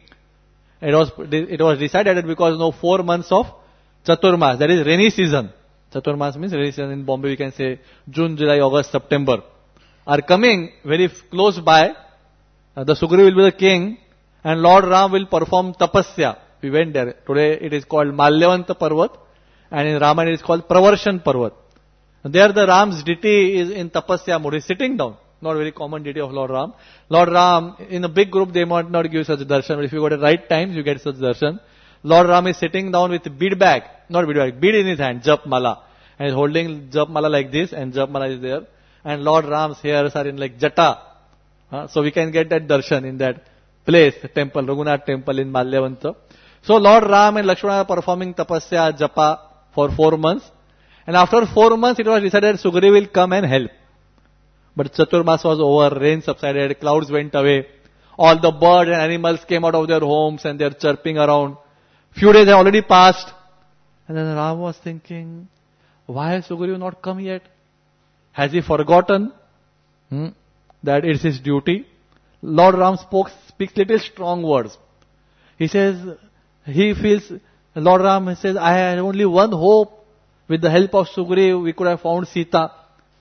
It was, it was decided that because no four months of Chaturmas, that is rainy season. Chaturmas means rainy season. In Bombay we can say June, July, August, September are coming very close by. Uh, the Sugriv will be the king and Lord Ram will perform tapasya. We went there. Today it is called Malyavanta Parvat and in Ramayana it is called Pravarshan Parvat. There the Ram's deity is in tapasya mode. He is sitting down. Not very common deity of Lord Ram. Lord Ram, in a big group they might not give such darshan, but if you go at the right times you get such darshan. Lord Ram is sitting down with bead bag, not bead bag, bead in his hand, jap mala. And he's holding jap mala like this and jap mala is there. And Lord Ram's hairs are in like jata. Uh, so we can get that darshan in that place, temple, Raghunath temple in Malyavanta. So Lord Ram and Lakshmana are performing tapasya, japa for four months. And after four months it was decided Sugriv will come and help. But Chaturmas was over, rain subsided, clouds went away. All the birds and animals came out of their homes and they are chirping around. Few days have already passed. And then Ram was thinking, why has Sugriv not come yet? Has he forgotten hmm, that it's his duty? Lord Ram spoke, speaks little strong words. He says, he feels, Lord Ram says, I had only one hope. With the help of Sugriv, we could have found Sita.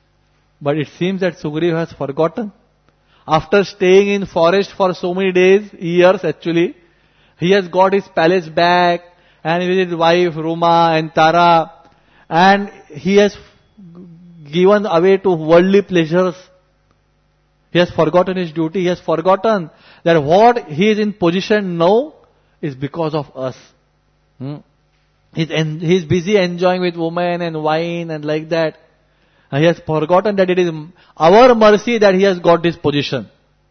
But it seems that Sugriv has forgotten. After staying in forest for so many days, years actually, he has got his palace back and with his wife Ruma and Tara and he has given away to worldly pleasures. He has forgotten his duty. He has forgotten that what he is in position now is because of us. Hmm? He's, en- he's busy enjoying with women and wine and like that. And he has forgotten that it is our mercy that he has got this position.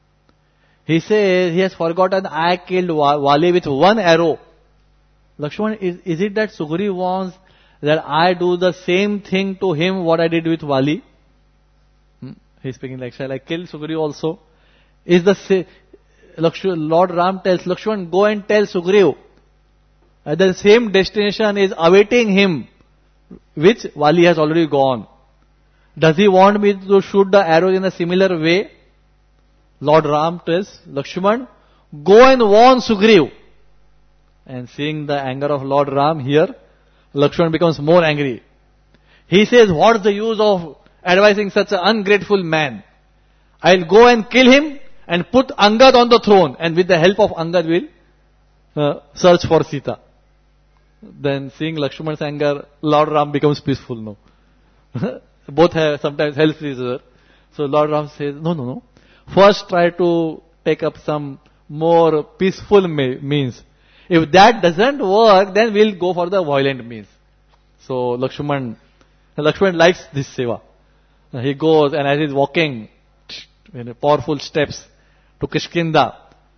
He says he has forgotten I killed Vali with one arrow. Lakshman, is, is it that Sugriv wants that I do the same thing to him what I did with Vali? Hmm? He's speaking like, shall I kill Sugriv also? Is the sa- Lakshman, Lord Ram tells Lakshman, go and tell Sugriv that the same destination is awaiting him, which Vali has already gone. Does he want me to shoot the arrow in a similar way? Lord Ram tells Lakshman, go and warn Sugriv. And seeing the anger of Lord Ram here, Lakshman becomes more angry. He says, what's the use of advising such an ungrateful man? I'll go and kill him and put Angad on the throne. And with the help of Angad, we'll uh, search for Sita. Then seeing Lakshman's anger, Lord Ram becomes peaceful now. Both have sometimes helps each other. So Lord Ram says, no, no, no. First try to take up some more peaceful me- means. If that doesn't work, then we'll go for the violent means. So Lakshman, Lakshman likes this seva. He goes and as he's walking in powerful steps to Kishkinda,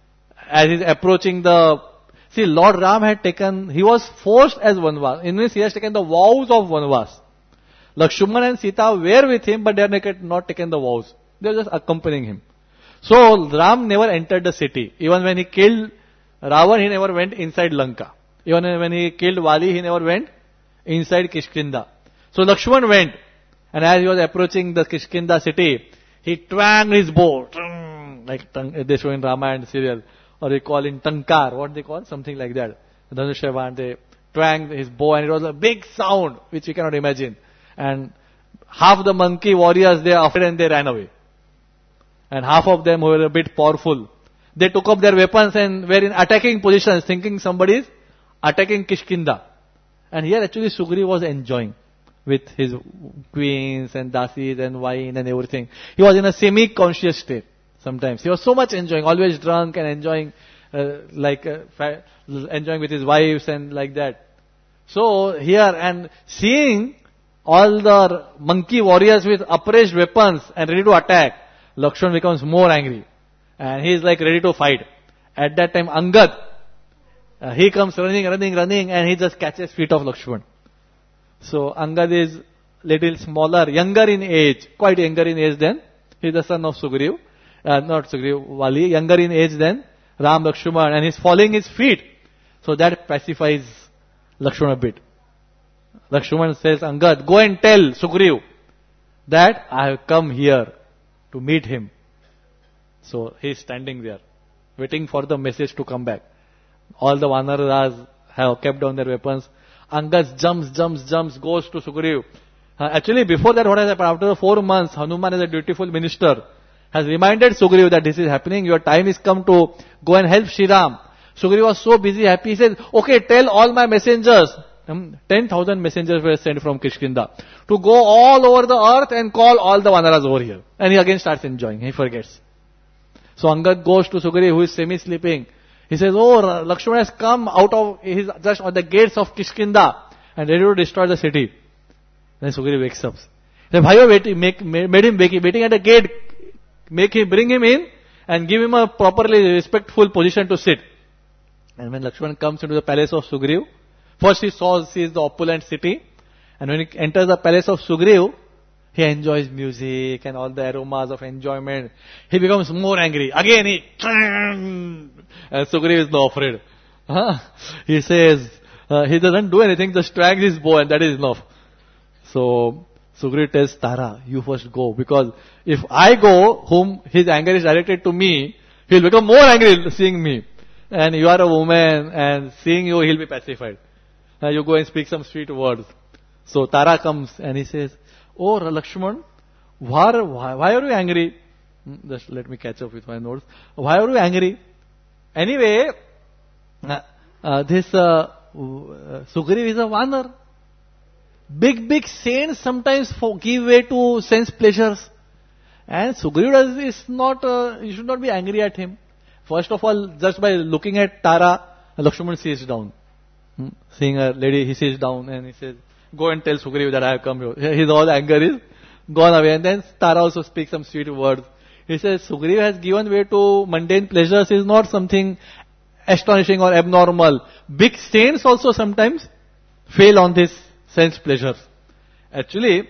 as he's approaching the, see, Lord Ram had taken, he was forced as Vanvas. In this, he has taken the vows of Vanvas. Lakshmana and Sita were with him, but they had not taken the vows. They were just accompanying him. So, Ram never entered the city. Even when he killed Ravan, he never went inside Lanka. Even when he killed Vali, he never went inside Kishkinda. So, Lakshmana went. And as he was approaching the Kishkinda city, he twanged his bow. Like they show in Ramayana serial. Or they call in Tankar. What they call? Something like that. Dhanushyavan, they twanged his bow and it was a big sound, which you cannot imagine. And half the monkey warriors, they afraid and they ran away. And half of them who were a bit powerful, they took up their weapons and were in attacking positions, thinking somebody is attacking Kishkinda. And here actually Sugriva was enjoying with his queens and dasis and wine and everything. He was in a semi-conscious state sometimes. He was so much enjoying, always drunk and enjoying, uh, like, uh, fa- enjoying with his wives and like that. So here, and seeing all the monkey warriors with upraised weapons and ready to attack, Lakshmana becomes more angry. And he is like ready to fight. At that time, Angad, uh, he comes running, running, running, and he just catches feet of Lakshmana. So Angad is little smaller, younger in age, quite younger in age than, he is the son of Sugriva, uh, not Sugriva, Vali, younger in age than Ram Lakshmana, and he is falling his feet. So that pacifies Lakshmana a bit. Lakshmana says, Angad, go and tell Sugriva that I have come here to meet him. So he is standing there, waiting for the message to come back. All the Vanaras have kept down their weapons. Angad jumps, jumps, jumps, goes to Sugriva. Uh, actually, before that, what has happened? After the four months, Hanuman as a dutiful minister has reminded Sugriva that this is happening. Your time is come to go and help Shri Ram. Sugriva was so busy, happy. He said, okay, tell all my messengers. Um, ten thousand messengers were sent from Kishkinda to go all over the earth and call all the Vanaras over here. And he again starts enjoying. He forgets. So Angad goes to Sugriva, who is semi-sleeping. He says, oh, Lakshmana has come out of, he is just on the gates of Kishkinda and ready to destroy the city. Then Sugriva wakes up. He says, Bhaiya, wait, make, made him waiting, waiting at the gate. Make him, bring him in and give him a properly respectful position to sit. And when Lakshmana comes into the palace of Sugriva, first he saw, sees the opulent city. And when he enters the palace of Sugriva, he enjoys music and all the aromas of enjoyment. He becomes more angry. Again he, and Sugriva is not afraid. Huh? He says, uh, he doesn't do anything, just twangs his bow and that is enough. So, Sugriva tells Tara, you first go, because if I go, whom his anger is directed to me, he will become more angry seeing me. And you are a woman, and seeing you, he will be pacified. Uh, you go and speak some sweet words. So Tara comes and he says, oh Lakshman, why, why, why are you angry? Just let me catch up with my notes. Why are you angry? Anyway, uh, uh, this uh, uh, Sugriva is a Vanar. Big, big saints sometimes for give way to sense pleasures. And Sugriva is not, uh, you should not be angry at him. First of all, just by looking at Tara, Lakshman sits down. Hmm? Seeing a lady, he sits down and he says, go and tell Sugriva that I have come here. His all anger is gone away. And then Tara also speaks some sweet words. He says, Sugriva has given way to mundane pleasures is not something astonishing or abnormal. Big saints also sometimes fail on this sense pleasures. Actually,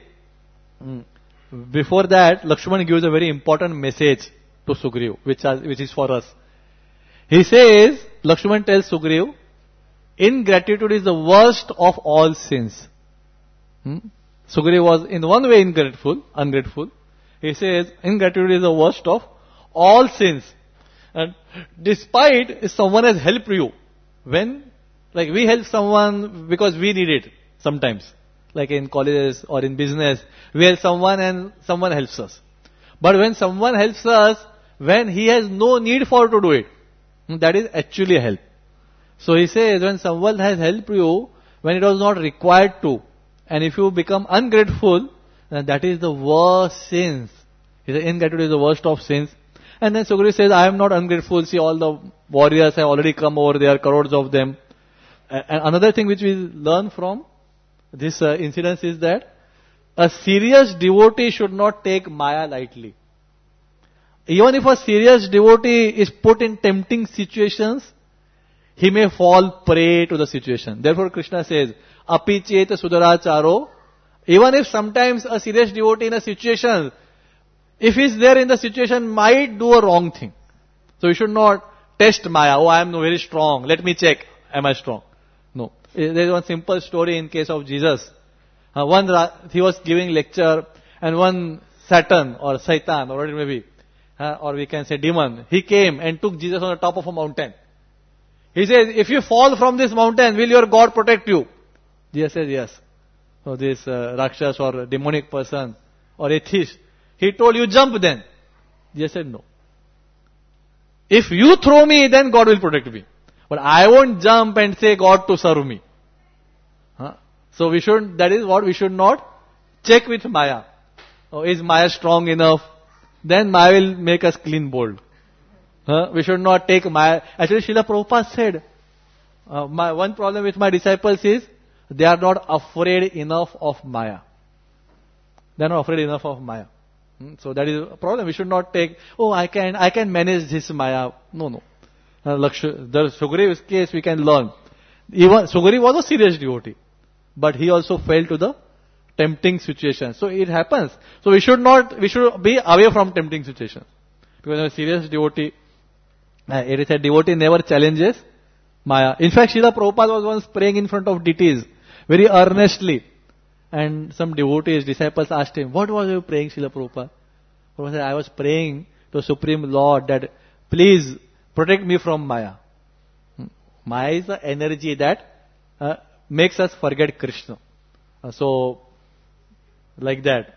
before that, Lakshman gives a very important message to Sugriva, which, are, which is for us. He says, Lakshman tells Sugriva, ingratitude is the worst of all sins. Hmm? Sugriva was in one way ingrateful, ungrateful. He says, ingratitude is the worst of all sins. And despite if someone has helped you, when, like we help someone because we need it sometimes, like in colleges or in business, we help someone and someone helps us. But when someone helps us, when he has no need for to do it, that is actually a help. So he says, when someone has helped you, when it was not required to, and if you become ungrateful, then that is the worst sins. He says, ingratitude is the worst of sins. And then Sugriva says, I am not ungrateful. See, all the warriors have already come over there, crores of them. And another thing which we learn from this uh, incident is that a serious devotee should not take Maya lightly. even if a serious devotee is put in tempting situations, he may fall prey to the situation. Therefore Krishna says, api cheta sudaracharo, even if sometimes a serious devotee in a situation, if he is there in the situation, might do a wrong thing. So we should not test Maya. Oh, I am very strong. Let me check. Am I strong? No. There is one simple story in case of Jesus. Uh, one, he was giving lecture and one Satan or Satan or whatever it may be, uh, or we can say demon, he came and took Jesus on the top of a mountain. He says, if you fall from this mountain, will your God protect you? Jesus says, yes. So this uh, Rakshas or demonic person or atheist, he told you, jump then. Jesus said, no. If you throw me, then God will protect me. But I won't jump and say God to serve me. Huh? So we should, that is what we should not check with Maya. Oh, is Maya strong enough? Then Maya will make us clean bold. Huh? We should not take Maya. Actually, Srila Prabhupada said, uh, my one problem with my disciples is, they are not afraid enough of Maya. They are not afraid enough of Maya. Hmm? So that is a problem. We should not take, oh, I can, I can manage this Maya. No, no. Uh, Lakshu, the Sugriva's case we can learn. Even Sugriva was a serious devotee, but he also fell to the tempting situation. So it happens. So we should not, we should be away from tempting situations. Because a serious devotee, uh, it is a devotee never challenges Maya. In fact, Srila Prabhupada was once praying in front of deities, very earnestly. And some devotees, disciples asked him, what was you praying, Srila Prabhupada? Prabhupada said, I was praying to Supreme Lord that please protect me from Maya. Maya is the energy that uh, makes us forget Krishna. Uh, so, like that.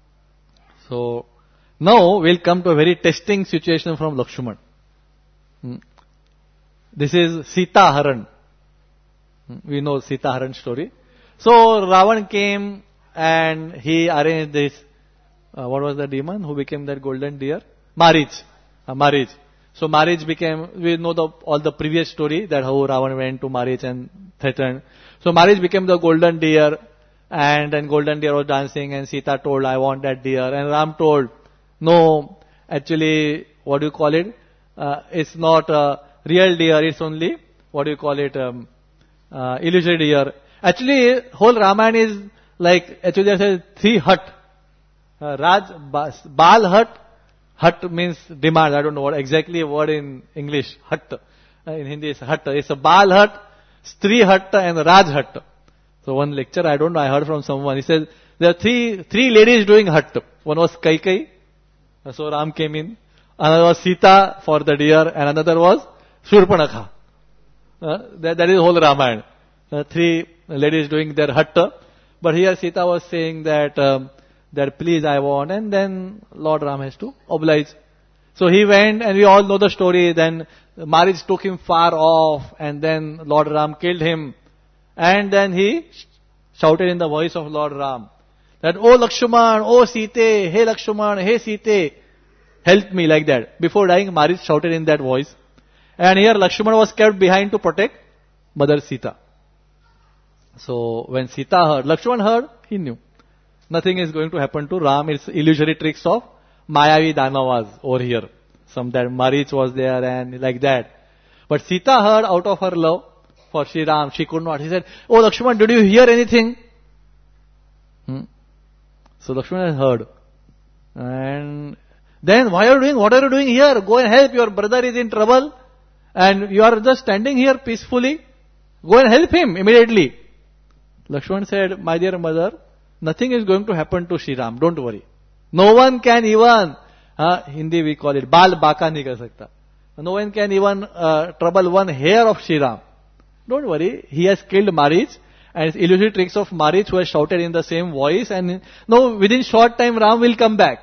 So, now we'll come to a very testing situation from Lakshman. Hmm. This is Sita Haran. Hmm. We know Sita Haran story. So, Ravan came and he arranged this, uh, what was the demon who became that golden deer? Marich. Uh, Marich. So Marich became, we know the, all the previous story that how Ravan went to Marich and threatened. So Marich became the golden deer and then golden deer was dancing and Sita told, I want that deer. And Ram told, no, actually, what do you call it? Uh, it's not a real deer, it's only, what do you call it, um, uh, illusory deer. Actually, whole Ramayana is like, actually there's three hut. Uh, Raj, Bal hut. Hut means demand. I don't know what exactly word in English. Hut. Uh, in Hindi it's hut. It's a Bal hut, Stri hut and Raj hut. So one lecture I don't know, I heard from someone. He said, there are three, three ladies doing hut. One was Kaikai. So Ram came in. Another was Sita for the deer and another was Shurpanakha. Uh, that, that is whole Ramayana. Uh, three ladies doing their hut. But here Sita was saying that, um, that please I want, and then Lord Ram has to oblige. So he went and we all know the story. Then Marich took him far off and then Lord Ram killed him. And then he shouted in the voice of Lord Ram that, oh Lakshman, oh Sita, hey Lakshman, hey Sita, help me, like that. Before dying, Marich shouted in that voice. And here Lakshman was kept behind to protect Mother Sita. So when Sita heard, Lakshman heard, he knew. Nothing is going to happen to Ram. It's illusory tricks of Mayavi Danavas over here. Some that Marich was there and like that. But Sita heard out of her love for Sri Ram. She could not. He said, oh Lakshman, did you hear anything? Hmm? So Lakshman has heard. And then why are you doing, what are you doing here? Go and help. Your brother is in trouble. And you are just standing here peacefully. Go and help him immediately. Lakshman said, my dear mother, nothing is going to happen to Sri Ram. Don't worry. No one can even, uh, Hindi we call it, Bal Baka nahi kar sakta. No one can even uh, trouble one hair of Sri Ram. Don't worry. He has killed Marich and it's illusory tricks of Marich who has shouted in the same voice, and no, within short time Ram will come back.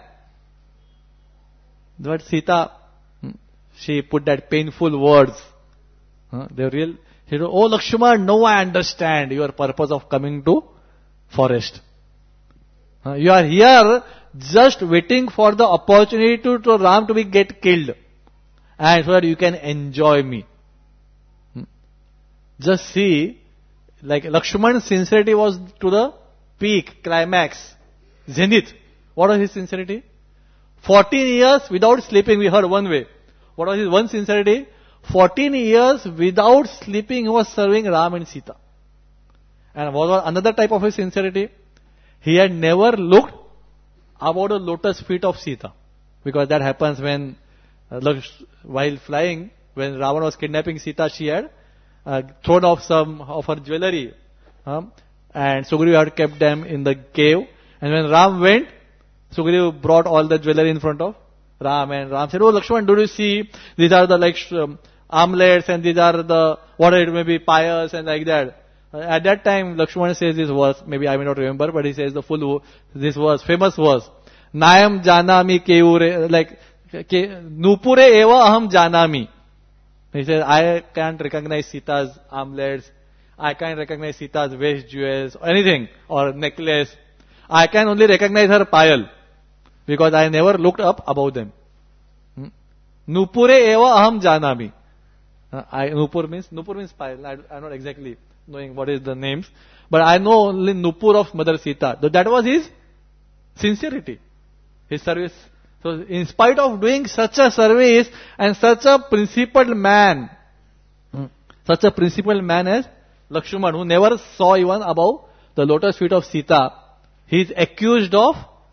But Sita, she put that painful words. Huh? They real. She said, oh Lakshman, now I understand your purpose of coming to forest. Uh, you are here just waiting for the opportunity to, to Ram to be get killed, and so that you can enjoy me. Hmm. Just see, like Lakshman's sincerity was to the peak, climax, zenith. What was his sincerity? fourteen years without sleeping, we heard one way. What was his one sincerity? fourteen years without sleeping, he was serving Ram and Sita. And what was another type of his sincerity? He had never looked about the lotus feet of Sita. Because that happens when, uh, while flying, when Ravana was kidnapping Sita, she had uh, thrown off some of her jewelry. Um, and Sugriva had kept them in the cave. And when Ram went, Sugriva brought all the jewelry in front of Ram. And Ram said, "Oh Lakshman, do you see? These are the like um, armlets and these are the, what it may be, pious and like that." Uh, at that time, Lakshman says this verse, maybe I may not remember, but he says the full, this verse, famous verse. Nayam janami keure, like, ke, nupure eva aham janami. He says, I can't recognize Sita's armlets, I can't recognize Sita's waist jewels, or anything, or necklace. I can only recognize her payal, because I never looked up above them. Hmm? Nupure eva aham janami. Uh, I, Nupur means, Nupur means payal, I, I'm not exactly knowing what is the names, but I know only Nupur of Mother Sita. That was his sincerity, his service. So in spite of doing such a service and such a principled man, such a principled man as Lakshman, who never saw even above the lotus feet of Sita, he is accused of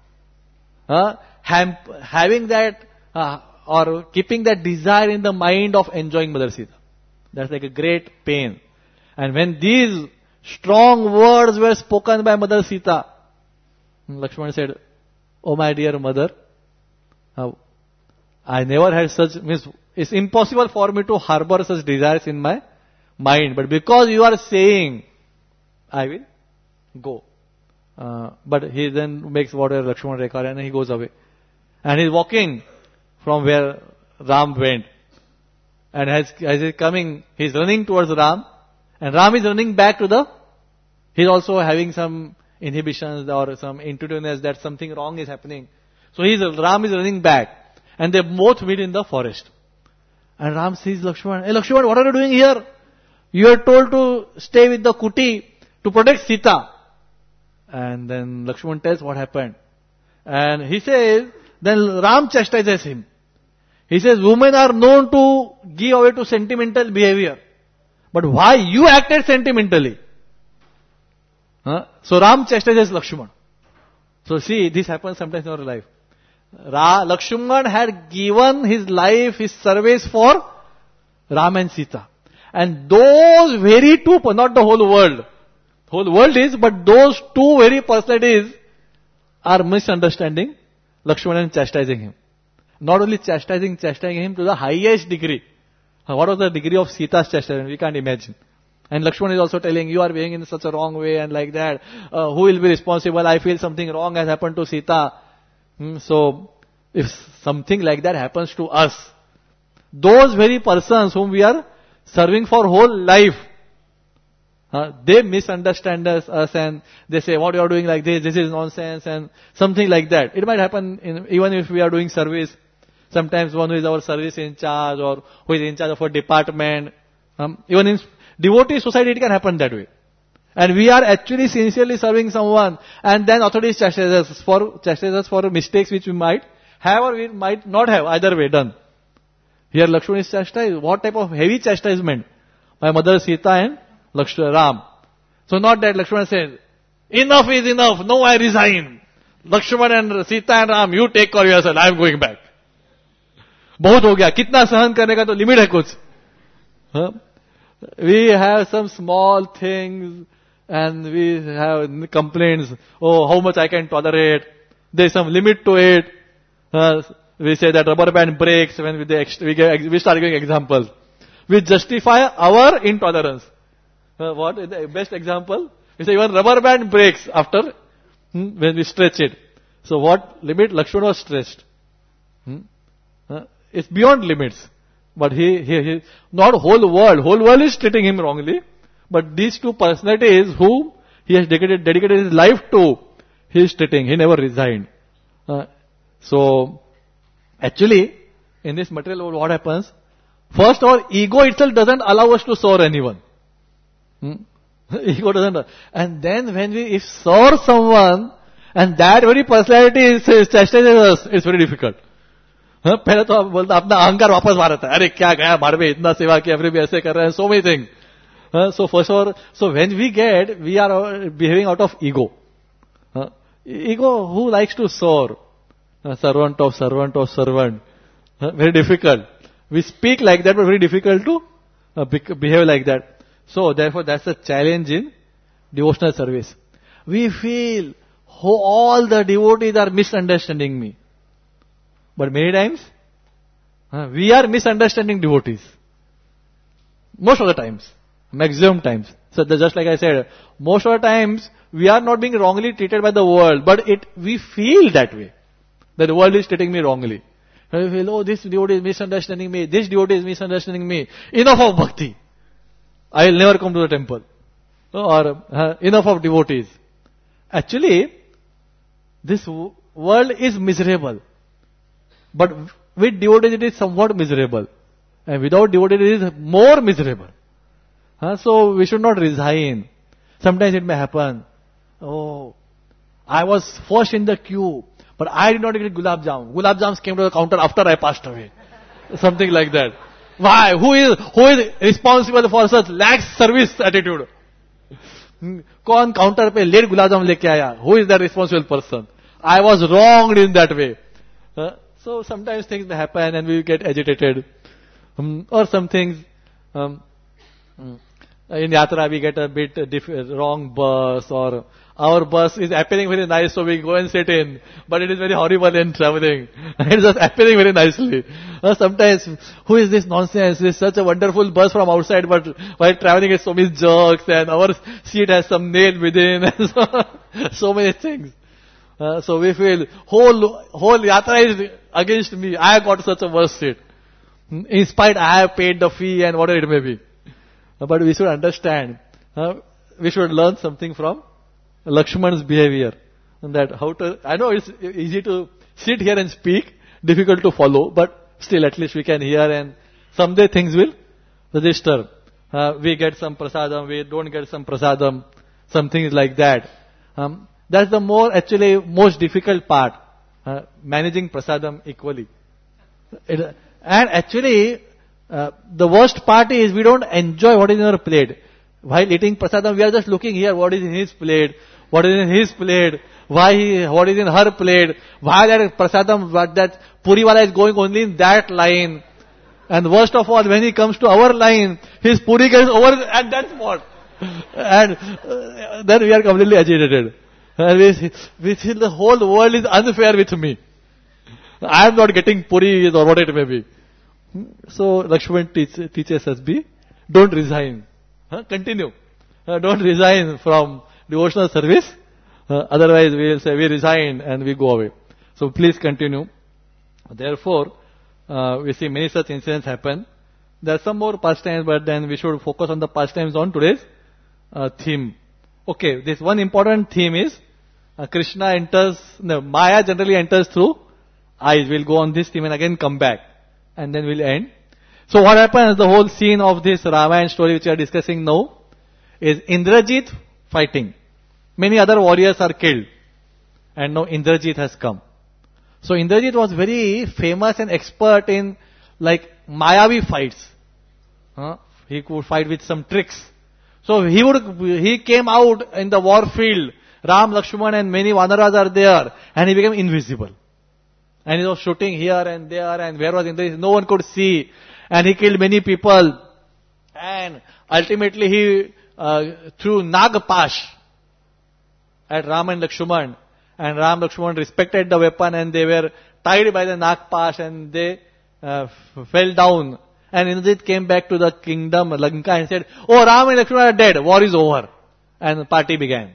uh, ham- having that uh, or keeping that desire in the mind of enjoying Mother Sita. That's like a great pain. And when these strong words were spoken by Mother Sita, Lakshman said, "Oh my dear mother, uh, I never had such, means it's impossible for me to harbor such desires in my mind. But because you are saying, I will go." Uh, but he then makes whatever Lakshman Rekha and he goes away. And he's walking from where Ram went. And as, as he's coming, he's running towards Ram. And Ram is running back to the, he's also having some inhibitions or some intuitiveness that something wrong is happening. So he's, Ram is running back. And they both meet in the forest. And Ram sees Lakshman. "Hey Lakshman, what are you doing here? You are told to stay with the Kuti to protect Sita." And then Lakshman tells what happened. And he says, then Ram chastises him. He says, "Women are known to give away to sentimental behavior. But why you acted sentimentally?" Huh? So Ram chastises Lakshman. So see, this happens sometimes in our life. Ra, Lakshman had given his life, his service for Ram and Sita. And those very two, not the whole world. Whole world is, but those two very personalities are misunderstanding Lakshman and chastising him. Not only chastising, chastising him to the highest degree. What was the degree of Sita's chastisement? We can't imagine. And Lakshman is also telling, "You are behaving in such a wrong way," and like that. Uh, who will be responsible? I feel something wrong has happened to Sita. Hmm, so, if something like that happens to us, those very persons whom we are serving for whole life, uh, they misunderstand us, us and they say, "What you are doing like this, this is nonsense," and something like that. It might happen in, even if we are doing service. Sometimes one who is our service in charge or who is in charge of a department. Um, even in devotee society it can happen that way. And we are actually sincerely serving someone and then authorities chastise us for, chastise us for mistakes which we might have or we might not have either way done. Here Lakshman is chastised. What type of heavy chastisement? By Mother Sita and Lakshman, Ram. So not that Lakshman says, "Enough is enough, no I resign. Lakshman and Sita and Ram, you take care of yourself, I am going back." बहुत हो गया, कितना सहन करने का तो limit है कुछ. Huh? We have some small things and we have complaints. Oh, how much I can tolerate. There is some limit to it. Uh, we say that rubber band breaks when we, the, we, get, we start giving examples. We justify our intolerance. Uh, what is the best example? We say even rubber band breaks after hmm, when we stretch it. So what limit? Lakshman was stretched. Hmm? Uh, it's beyond limits. But he, he, he, not whole world. Whole world is treating him wrongly. But these two personalities whom he has dedicated, dedicated his life to, he is treating. He never resigned. Uh, so, actually, in this material world, what happens? First, our ego itself doesn't allow us to serve anyone. Hmm? Ego doesn't. And then when we, if serve someone, And that very personality is, is chastises us. It's very difficult. हाँ, पहले तो आप बोलता अपना अहंकार वापस मारता है, अरे क्या गया भाड़ में, इतना सेवा किया, फिर भी ऐसे कर रहे हैं, so many things. Uh, so for sure, so when we get, we are behaving out of ego. Uh, ego who likes to soar. Uh, servant of servant of servant. Uh, very difficult. We speak like that, but very difficult to uh, behave like that. So therefore that's the challenge in devotional service. We feel how all the devotees are misunderstanding me. But many times, uh, we are misunderstanding devotees. Most of the times. Maximum times. So the, just like I said, most of the times, we are not being wrongly treated by the world, but it we feel that way. That the world is treating me wrongly. And we feel, oh, this devotee is misunderstanding me, this devotee is misunderstanding me. Enough of bhakti. I will never come to the temple. Or uh, enough of devotees. Actually, this w- world is miserable. But with devotees it is somewhat miserable. And without devotees it is more miserable. Huh? So we should not resign. Sometimes it may happen. Oh, I was first in the queue, but I did not get gulab jam. Gulab jams came to the counter after I passed away. Something like that. Why? Who is who is responsible for such lax service attitude? कौन counter पे late gulab jamun लेके आया? Who is the responsible person? I was wronged in that way. Uh, so sometimes things may happen and we get agitated. Um, or some things, um, in Yatra we get a bit diff- wrong bus, or our bus is appearing very nice, so we go and sit in, but it is very horrible in traveling. It is just appearing very nicely. Uh, sometimes, who is this nonsense? This is such a wonderful bus from outside, but while traveling it's so many jerks, and our seat has some nail within, and so, so many things. Uh, so we feel, whole, whole Yatra is against me. I have got such a worse seat. In spite I have paid the fee and whatever it may be. Uh, but we should understand, uh, we should learn something from Lakshman's behavior. And that how to, I know it's easy to sit here and speak, difficult to follow, but still at least we can hear, and someday things will register. Uh, we get some prasadam, we don't get some prasadam, some things like that. Um, that's the more, actually, most difficult part, uh, managing prasadam equally. It, and actually, uh, the worst part is we don't enjoy what is in our plate. While eating prasadam, we are just looking here, what is in his plate, what is in his plate, why he, what is in her plate, why that prasadam, what that puri wala is going only in that line. And worst of all, when he comes to our line, his puri gets over at that spot. And uh, then we are completely agitated. And we, we feel the whole world is unfair with me. I am not getting puri or what it may be. So Lakshman teach, teaches us be, don't resign. Huh? Continue. Uh, don't resign from devotional service. Uh, otherwise we will say we resign and we go away. So please continue. Therefore, uh, we see many such incidents happen. There are some more pastimes, but then we should focus on the pastimes on today's uh, theme. Okay, this one important theme is uh, Krishna enters, no, Maya generally enters through eyes. We'll go on this theme and again come back. And then we'll end. So what happens, the whole scene of this Ramayana story which we are discussing now is Indrajit fighting. Many other warriors are killed. And now Indrajit has come. So Indrajit was very famous and expert in like Mayavi fights. Huh? He could fight with some tricks. So he would, he came out in the war field. Ram, Lakshman and many Vanaras are there. And he became invisible. And he was shooting here and there, and where was Indrajit? No one could see. And he killed many people. And ultimately he uh, threw Nagpash at Ram and Lakshman. And Ram and Lakshman respected the weapon, and they were tied by the Nagpash, and they uh, f- fell down. And Indrajit came back to the kingdom, Lanka, and said, oh, Ram and Lakshman are dead. War is over. And the party began.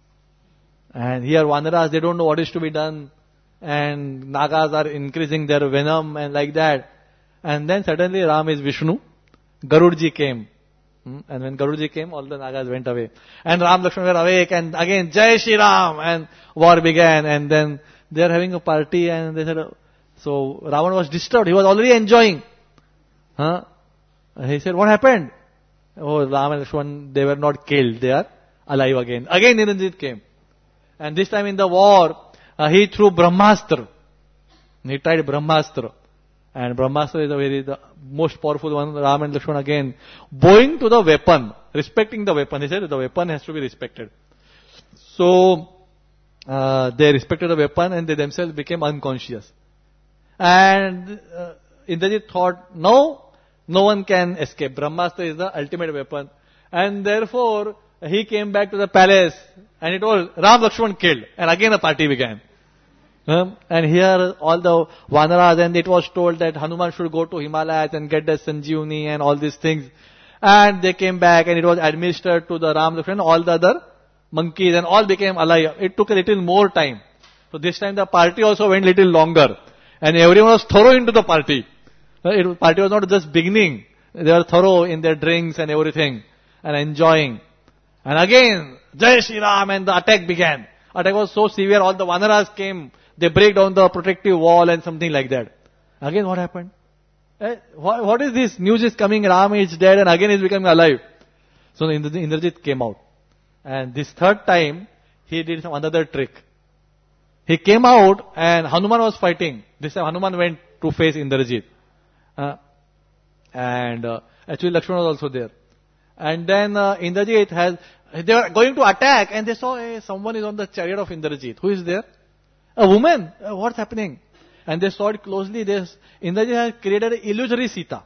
And here Vanaras, they don't know what is to be done. And Nagas are increasing their venom and like that. And then suddenly Ram is Vishnu. Garudji came. Hmm? And when Garudji came, all the Nagas went away. And Ram Lakshman were awake, and again, Jai Shri Ram! And war began. And then they are having a party, and they said, so Ravan was disturbed. He was already enjoying. Huh? And he said, what happened? Oh, Ram and Lakshman, they were not killed. They are alive again. Again Indrajit came. And this time in the war, uh, he threw Brahmastra. He tried Brahmastra. And Brahmastra is a very, the most powerful one. Ram and Lakshmana again, bowing to the weapon, respecting the weapon. He said the weapon has to be respected. So, uh, they respected the weapon and they themselves became unconscious. And uh, Indrajit thought, no, no one can escape. Brahmastra is the ultimate weapon. And therefore, he came back to the palace and it was Ram Lakshman killed. And again a party began. Um, and here all the Vanaras, and it was told that Hanuman should go to Himalayas and get the Sanjeevani and all these things. And they came back and it was administered to the Ram Lakshman, all the other monkeys, and all became alive. It took a little more time. So this time the party also went little longer. And everyone was thorough into the party. The party was not just beginning. They were thorough in their drinks and everything. And enjoying. And again, Jai Shri Ram, and the attack began. Attack was so severe, all the Vanaras came. They break down the protective wall and something like that. Again what happened? Eh, what, what is this? News is coming, Ram is dead and again he is becoming alive. So Indrajit came out. And this third time, he did some another trick. He came out and Hanuman was fighting. This time Hanuman went to face Indrajit. Uh, and uh, actually Lakshmana was also there. And then uh, Indrajit has, they were going to attack and they saw hey, someone is on the chariot of Indrajit. Who is there? A woman. Uh, what's happening? And they saw it closely. This Indrajit has created an illusory Sita.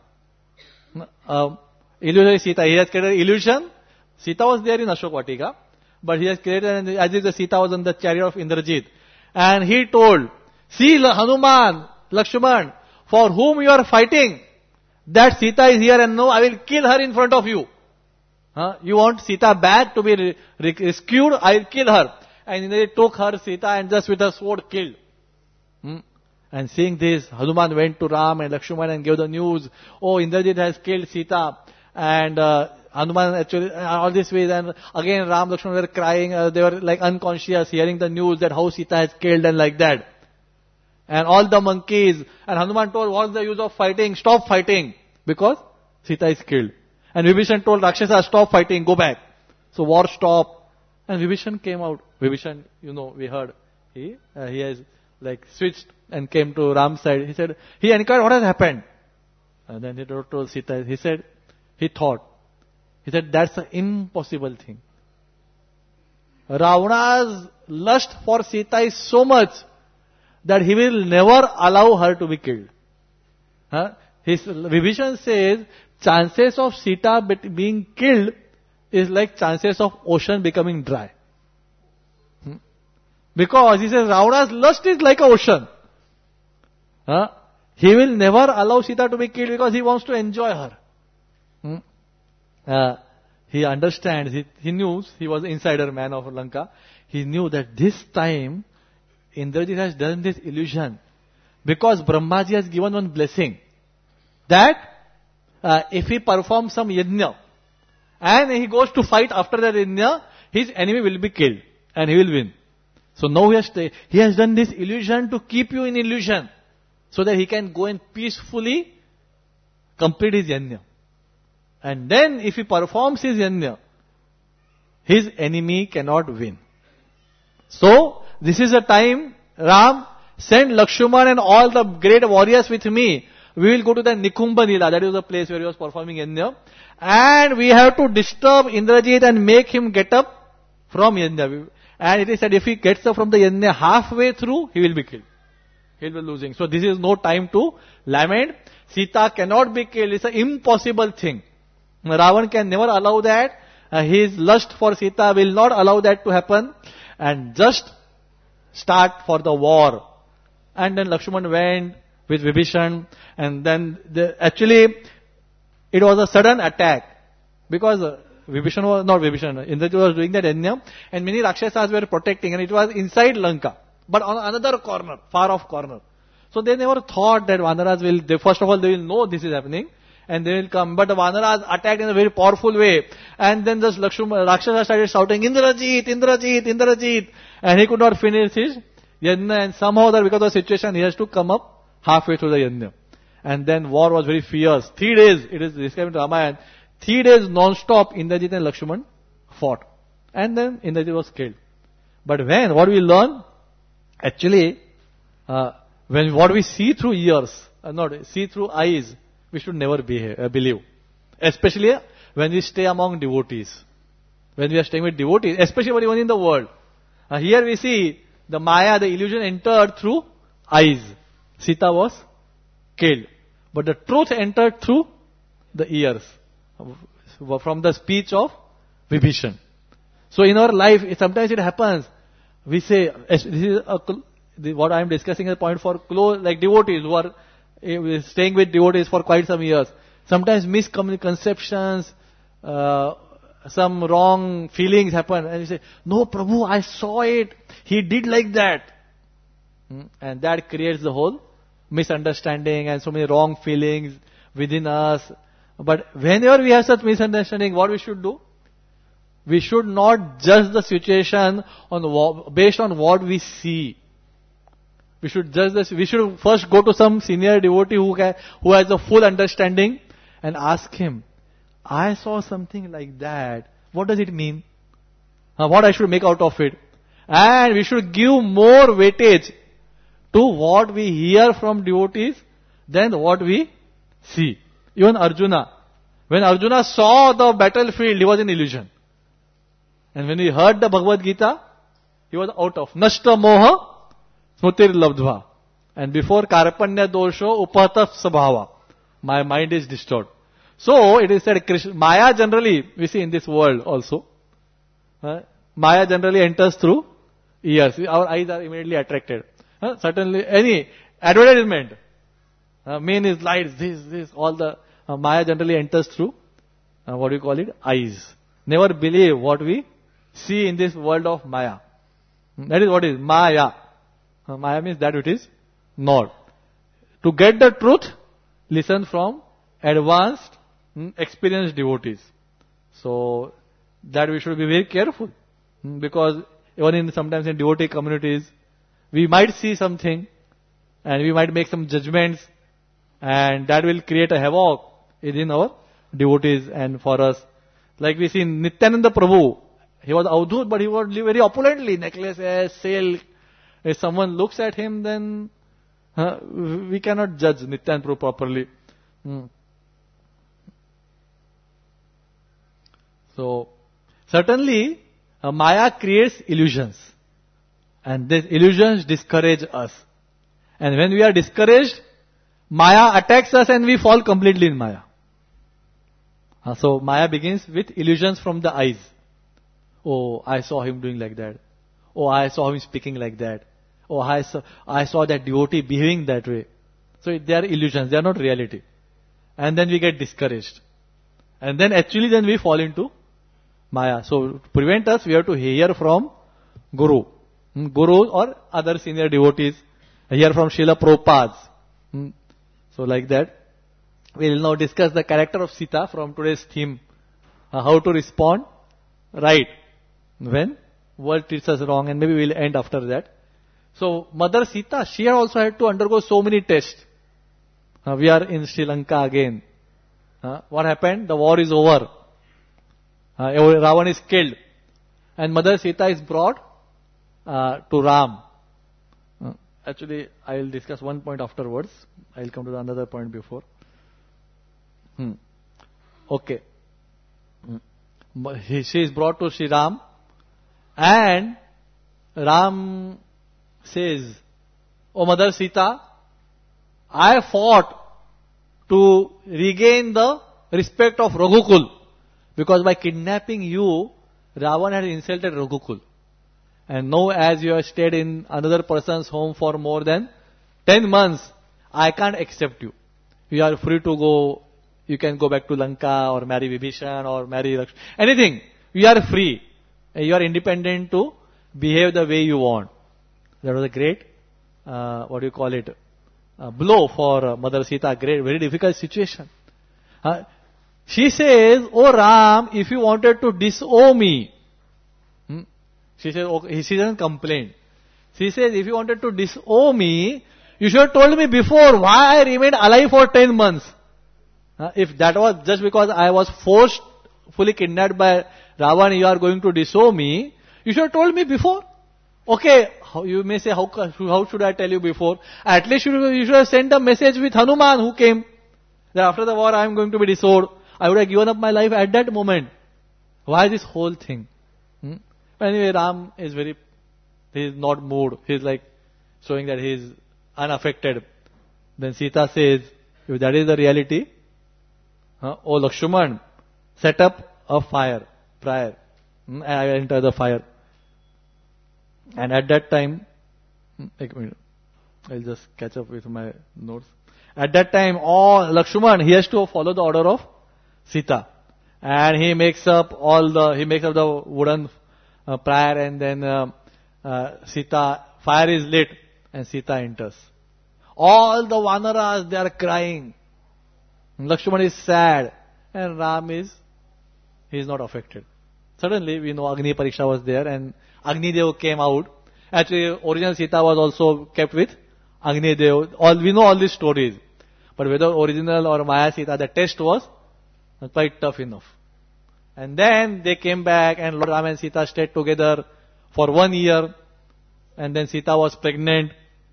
Uh, illusory Sita. He has created an illusion. Sita was there in Ashok Vatika. But he has created as if the Sita was on the chariot of Indrajit. And he told, see Hanuman, Lakshman, for whom you are fighting, that Sita is here and no, I will kill her in front of you. Huh? You want Sita back to be re- rescued? I will kill her. And they took her Sita and just with a sword killed. Hmm? And seeing this, Hanuman went to Ram and Lakshman and gave the news. Oh, Indrajit has killed Sita. And uh, Hanuman actually, all this way. And again Ram, Lakshman were crying. Uh, they were like unconscious, hearing the news that how Sita has killed and like that. And all the monkeys. And Hanuman told, what's the use of fighting? Stop fighting. Because Sita is killed. And Vibhishan told Rakshasa, stop fighting, go back. So war stopped. And Vibhishan came out. Vibhishan, you know, we heard. He, uh, he has like switched and came to Ram's side. He said, he inquired what has happened. And then he told Sita, he said, he thought. He said, that's an impossible thing. Ravana's lust for Sita is so much that he will never allow her to be killed. Huh? His Vibhishan says, chances of Sita being killed is like chances of ocean becoming dry. Hmm? Because he says Ravana's lust is like an ocean. Huh? He will never allow Sita to be killed because he wants to enjoy her. Hmm? Uh, he understands, he, he knew, he was the insider man of Lanka. He knew that this time Indrajit has done this illusion because Brahmaji has given one blessing that uh, if he performs some yajna and he goes to fight after that yajna, his enemy will be killed and he will win. So now he has, to, he has done this illusion to keep you in illusion so that he can go and peacefully complete his yajna. And then if he performs his yajna, his enemy cannot win. So this is the time, Ram, send Lakshman and all the great warriors with me. We will go to the Nikumbha Nila, that is the place where he was performing yajna. And we have to disturb Indrajit and make him get up from yajna. And it is said if he gets up from the yajna halfway through, he will be killed. He will be losing. So this is no time to lament. Sita cannot be killed. It's an impossible thing. Ravan can never allow that. Uh, his lust for Sita will not allow that to happen. And just start for the war. And then Lakshman went with Vibhishan. And then the, actually it was a sudden attack. Because uh, Vibhishan was, not Vibhishan, Indrajit was doing that yajna. And many Rakshasas were protecting. And it was inside Lanka. But on another corner, far off corner. So they never thought that Vanaras will, they, first of all they will know this is happening. And they will come. But the Vanaras attacked in a very powerful way. And then this Lakshmana, Rakshasa started shouting, Indrajit, Indrajit, Indrajit. And he could not finish his yajna. And somehow that because of the situation, he has to come up halfway through the yajna. And then war was very fierce. Three days, it is described in Ramayana. Three days non-stop, Indrajit and Lakshman fought. And then Indrajit was killed. But when, what we learn, actually, uh, when what we see through ears, uh, not see through eyes, we should never be, uh, believe. Especially when we stay among devotees. When we are staying with devotees, especially even in the world. Uh, here we see the Maya, the illusion entered through eyes. Sita was killed. But the truth entered through the ears. From the speech of Vibhishan. So in our life, sometimes it happens. We say, this is a, what I am discussing is a point for close, like devotees who are uh, staying with devotees for quite some years. Sometimes misconceptions, uh, some wrong feelings happen. And you say, no Prabhu, I saw it. He did like that. Hmm? And that creates the whole misunderstanding and so many wrong feelings within us. But whenever we have such misunderstanding, what we should do? We should not judge the situation on based on what we see. We should judge this. We should first go to some senior devotee who can, who has a full understanding and ask him, I saw something like that. What does it mean? Uh, what I should make out of it? And we should give more weightage to what we hear from devotees than what we see. Even Arjuna. When Arjuna saw the battlefield, he was in illusion. And when he heard the Bhagavad Gita, he was out of Nashta Moha Smutir Labdhva. And before Karpanya Dosho Upata Sabhava. My mind is disturbed. So it is said, Krishna, Maya generally, we see in this world also, uh, Maya generally enters through ears. Our eyes are immediately attracted. Uh, certainly, any advertisement, uh, main is lights, this, this, all the, uh, Maya generally enters through, uh, what do you call it, eyes. Never believe what we see in this world of Maya. That is what is Maya. Uh, Maya means that which is not. To get the truth, listen from advanced, mm, experienced devotees. So, that we should be very careful. Mm, because even in sometimes in devotee communities, we might see something and we might make some judgments and that will create a havoc within our devotees and for us. Like we see Nityananda Prabhu, he was Avadhut but he would live very opulently, necklaces, silk. If someone looks at him then uh, we cannot judge Nityananda Prabhu properly. Hmm. So, certainly uh, Maya creates illusions. And these illusions discourage us. And when we are discouraged, Maya attacks us and we fall completely in Maya. Uh, so Maya begins with illusions from the eyes. Oh, I saw him doing like that. Oh, I saw him speaking like that. Oh, I saw, I saw that devotee behaving that way. So they are illusions, they are not reality. And then we get discouraged. And then actually then we fall into Maya. So to prevent us, we have to hear from Guru. Guru or other senior devotees. Hear from Srila Prabhupada. So like that. We will now discuss the character of Sita from today's theme. Uh, how to respond right when world treats us wrong, and maybe we will end after that. So Mother Sita, she also had to undergo so many tests. Uh, we are in Sri Lanka again. Uh, what happened? The war is over. Uh, Ravan is killed. And Mother Sita is brought uh, to Ram. Uh, actually, I will discuss one point afterwards. I will come to the another point before. Hmm. Okay. Hmm. He, she is brought to Sri Ram. And Ram says, "O Mother Sita, I fought to regain the respect of Raghukul. Because by kidnapping you, Ravan had insulted Raghukul. And now as you have stayed in another person's home for more than ten months, I can't accept you. You are free to go. You can go back to Lanka or marry Vibhishan or marry Lakshmi. Anything. You are free. You are independent to behave the way you want." That was a great, uh, what do you call it, uh, blow for uh, Mother Sita. Great, very difficult situation. Uh, she says, "Oh Ram, if you wanted to disown me," hmm? she says, okay, she doesn't complain. She says, "If you wanted to disown me, you should have told me before why I remained alive for ten months. Uh, if that was just because I was forced, fully kidnapped by Ravan, you are going to disown me, you should have told me before. Okay, how, you may say, how, how should I tell you before? At least you, you should have sent a message with Hanuman who came. That after the war I am going to be restored. I would have given up my life at that moment. Why this whole thing? Hmm? Anyway, Ram is very, he is not moved. He is like showing that he is unaffected. Then Sita says, if that is the reality, huh, oh Lakshman, set up a fire prior. Hmm? And I enter the fire. And at that time, एक minute, I'll just catch up with my notes. At that time, all Lakshman, he has to follow the order of Sita, and he makes up all the he makes up the wooden uh, pyre, and then uh, uh, Sita fire is lit, and Sita enters. All the Vanaras, they are crying. Lakshman is sad, and Ram is he is not affected. Suddenly, we know Agni Pariksha was there, and Agni Dev came out. Actually, original Sita was also kept with Agni Dev. All we know all these stories, but whether original or Maya Sita, the test was quite tough enough. And then they came back, and Lord Ram and Sita stayed together for one year, and then Sita was pregnant.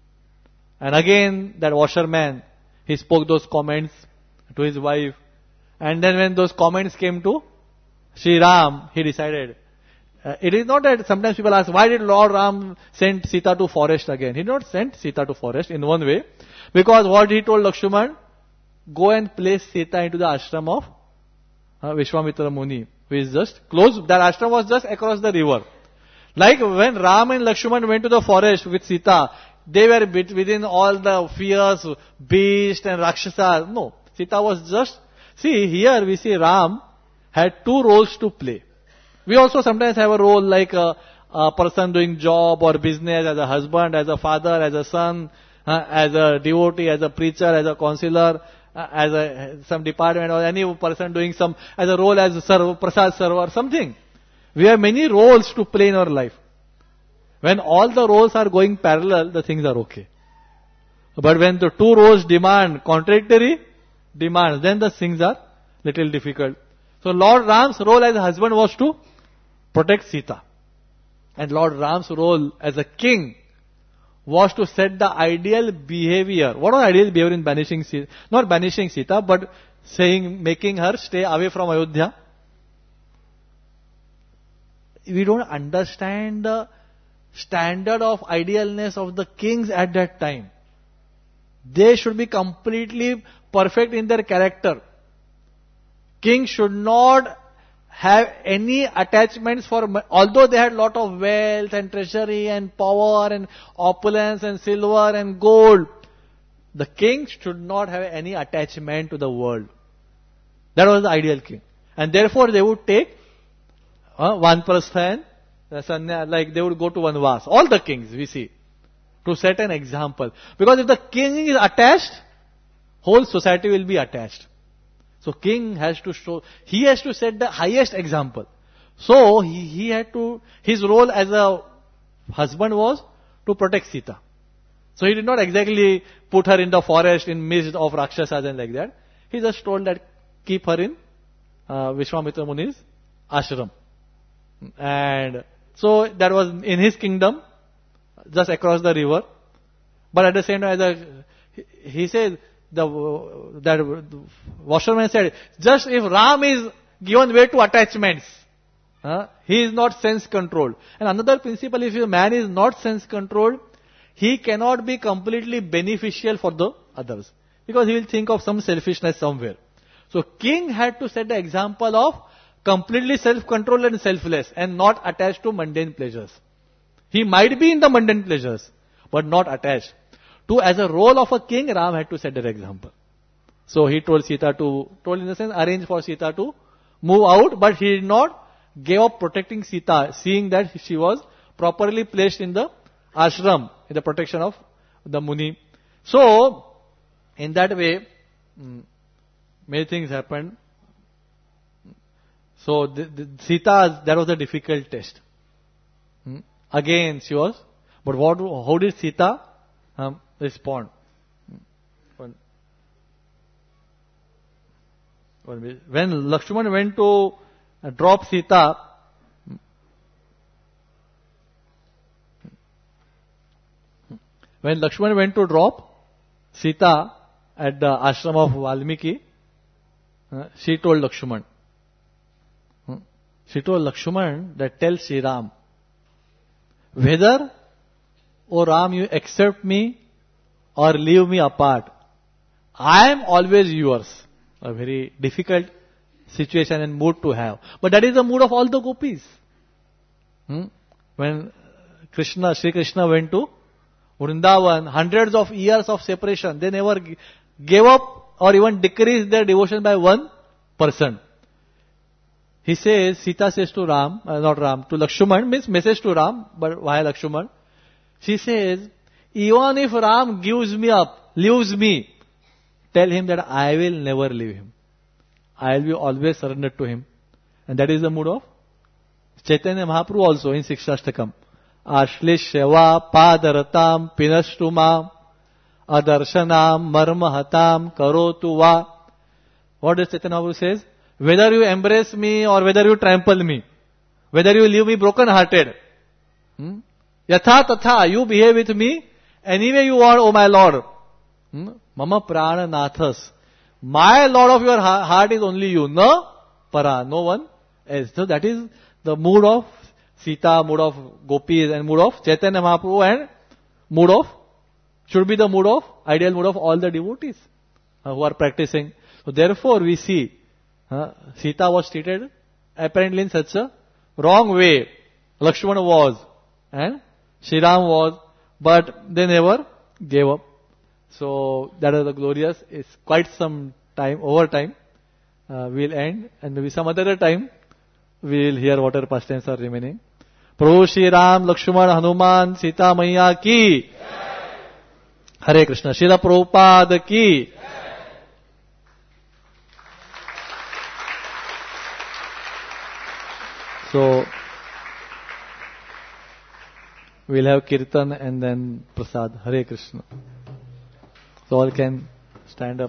And again, that washerman, he spoke those comments to his wife, and then when those comments came to Sri Ram, he decided. Uh, it is not that sometimes people ask, why did Lord Ram send Sita to forest again? He did not send Sita to forest in one way, because what he told Lakshman, go and place Sita into the ashram of uh, Vishwamitra Muni, who is just close. That ashram was just across the river. Like when Ram and Lakshman went to the forest with Sita, they were within all the fierce beasts and Rakshasas. No, Sita was just, see here we see Ram had two roles to play. We also sometimes have a role like a, a person doing job or business, as a husband, as a father, as a son, uh, as a devotee, as a preacher, as a counselor, uh, as a some department, or any person doing some, as a role as a server, prasad server, something. We have many roles to play in our life. When all the roles are going parallel, the things are okay. But when the two roles demand contradictory demands, then the things are little difficult. So Lord Ram's role as a husband was to protect Sita. And Lord Ram's role as a king was to set the ideal behavior. What was ideal behavior in banishing Sita? Not banishing Sita, but saying, making her stay away from Ayodhya. We don't understand the standard of idealness of the kings at that time. They should be completely perfect in their character. Kings should not have any attachments for, although they had lot of wealth and treasury and power and opulence and silver and gold, the king should not have any attachment to the world. That was the ideal king. And therefore they would take uh, Vanprastha and like they would go to Vanvas. All the kings we see, to set an example. Because if the king is attached, whole society will be attached. So king has to show, he has to set the highest example. So he, he had to, his role as a husband was to protect Sita. So he did not exactly put her in the forest in midst of Rakshasas and like that. He just told that keep her in uh, Vishwamitra Muni's ashram. And so that was in his kingdom, just across the river. But at the same time, as a, he, he said, the that the washerman said, just if Ram is given way to attachments, uh, he is not sense controlled. And another principle, if a man is not sense controlled, he cannot be completely beneficial for the others, because he will think of some selfishness somewhere. So king had to set the example of completely self-controlled and selfless, and not attached to mundane pleasures. He might be in the mundane pleasures, but not attached. To, as a role of a king, Ram had to set that example. So he told Sita to, told in the sense, arrange for Sita to move out, but he did not give up protecting Sita, seeing that she was properly placed in the ashram, in the protection of the Muni. So, in that way, many things happened. So, the, the Sita, that was a difficult test. Hmm? Again, she was, but what, how did Sita um, respond? One, one minute. When Lakshman went to uh, drop Sita, when Lakshman went to drop Sita at the ashram of Valmiki, uh, she told Lakshman, uh, she told Lakshman that tell Sri Ram, whether, O Ram, you accept me or leave me apart, I am always yours. A very difficult situation and mood to have. But that is the mood of all the gopis. Hmm? When Krishna, Sri Krishna went to Vrindavan, hundreds of years of separation, they never g- gave up or even decreased their devotion by one percent. He says, Sita says to Ram, uh, not Ram, to Lakshman, means message to Ram, but why Lakshman? She says, even if Ram gives me up, leaves me, tell him that I will never leave him. I will be always surrendered to him. And that is the mood of Chaitanya Mahaprabhu also in Sikshashtakam. Ashlishava padaratam pinashtumam adarshanam marmahatam karotu va. What does Chaitanya Mahaprabhu says? Whether you embrace me or whether you trample me, whether you leave me broken hearted, hmm? Yatha tatha, you behave with me anyway you want, O my Lord. Hmm? Mama prana nathas. My Lord of your heart is only you, no para, no one else. So that is the mood of Sita, mood of gopis, and mood of Chaitanya Mahaprabhu, and mood of, should be the mood of, ideal mood of all the devotees uh, who are practicing. So therefore we see uh, Sita was treated apparently in such a wrong way. Lakshmana was and Shri Ram was, but they never gave up. So that is the glorious. It's quite some time, over time. Uh, we'll end, and maybe some other time we will hear what other pastimes are remaining. Prabhu Shri Ram, Lakshman, Hanuman, Sita Maiya ki. Hare Krishna. Srila Prabhupada ki. So we'll have Kirtan and then Prasad. Hare Krishna. So all can stand up.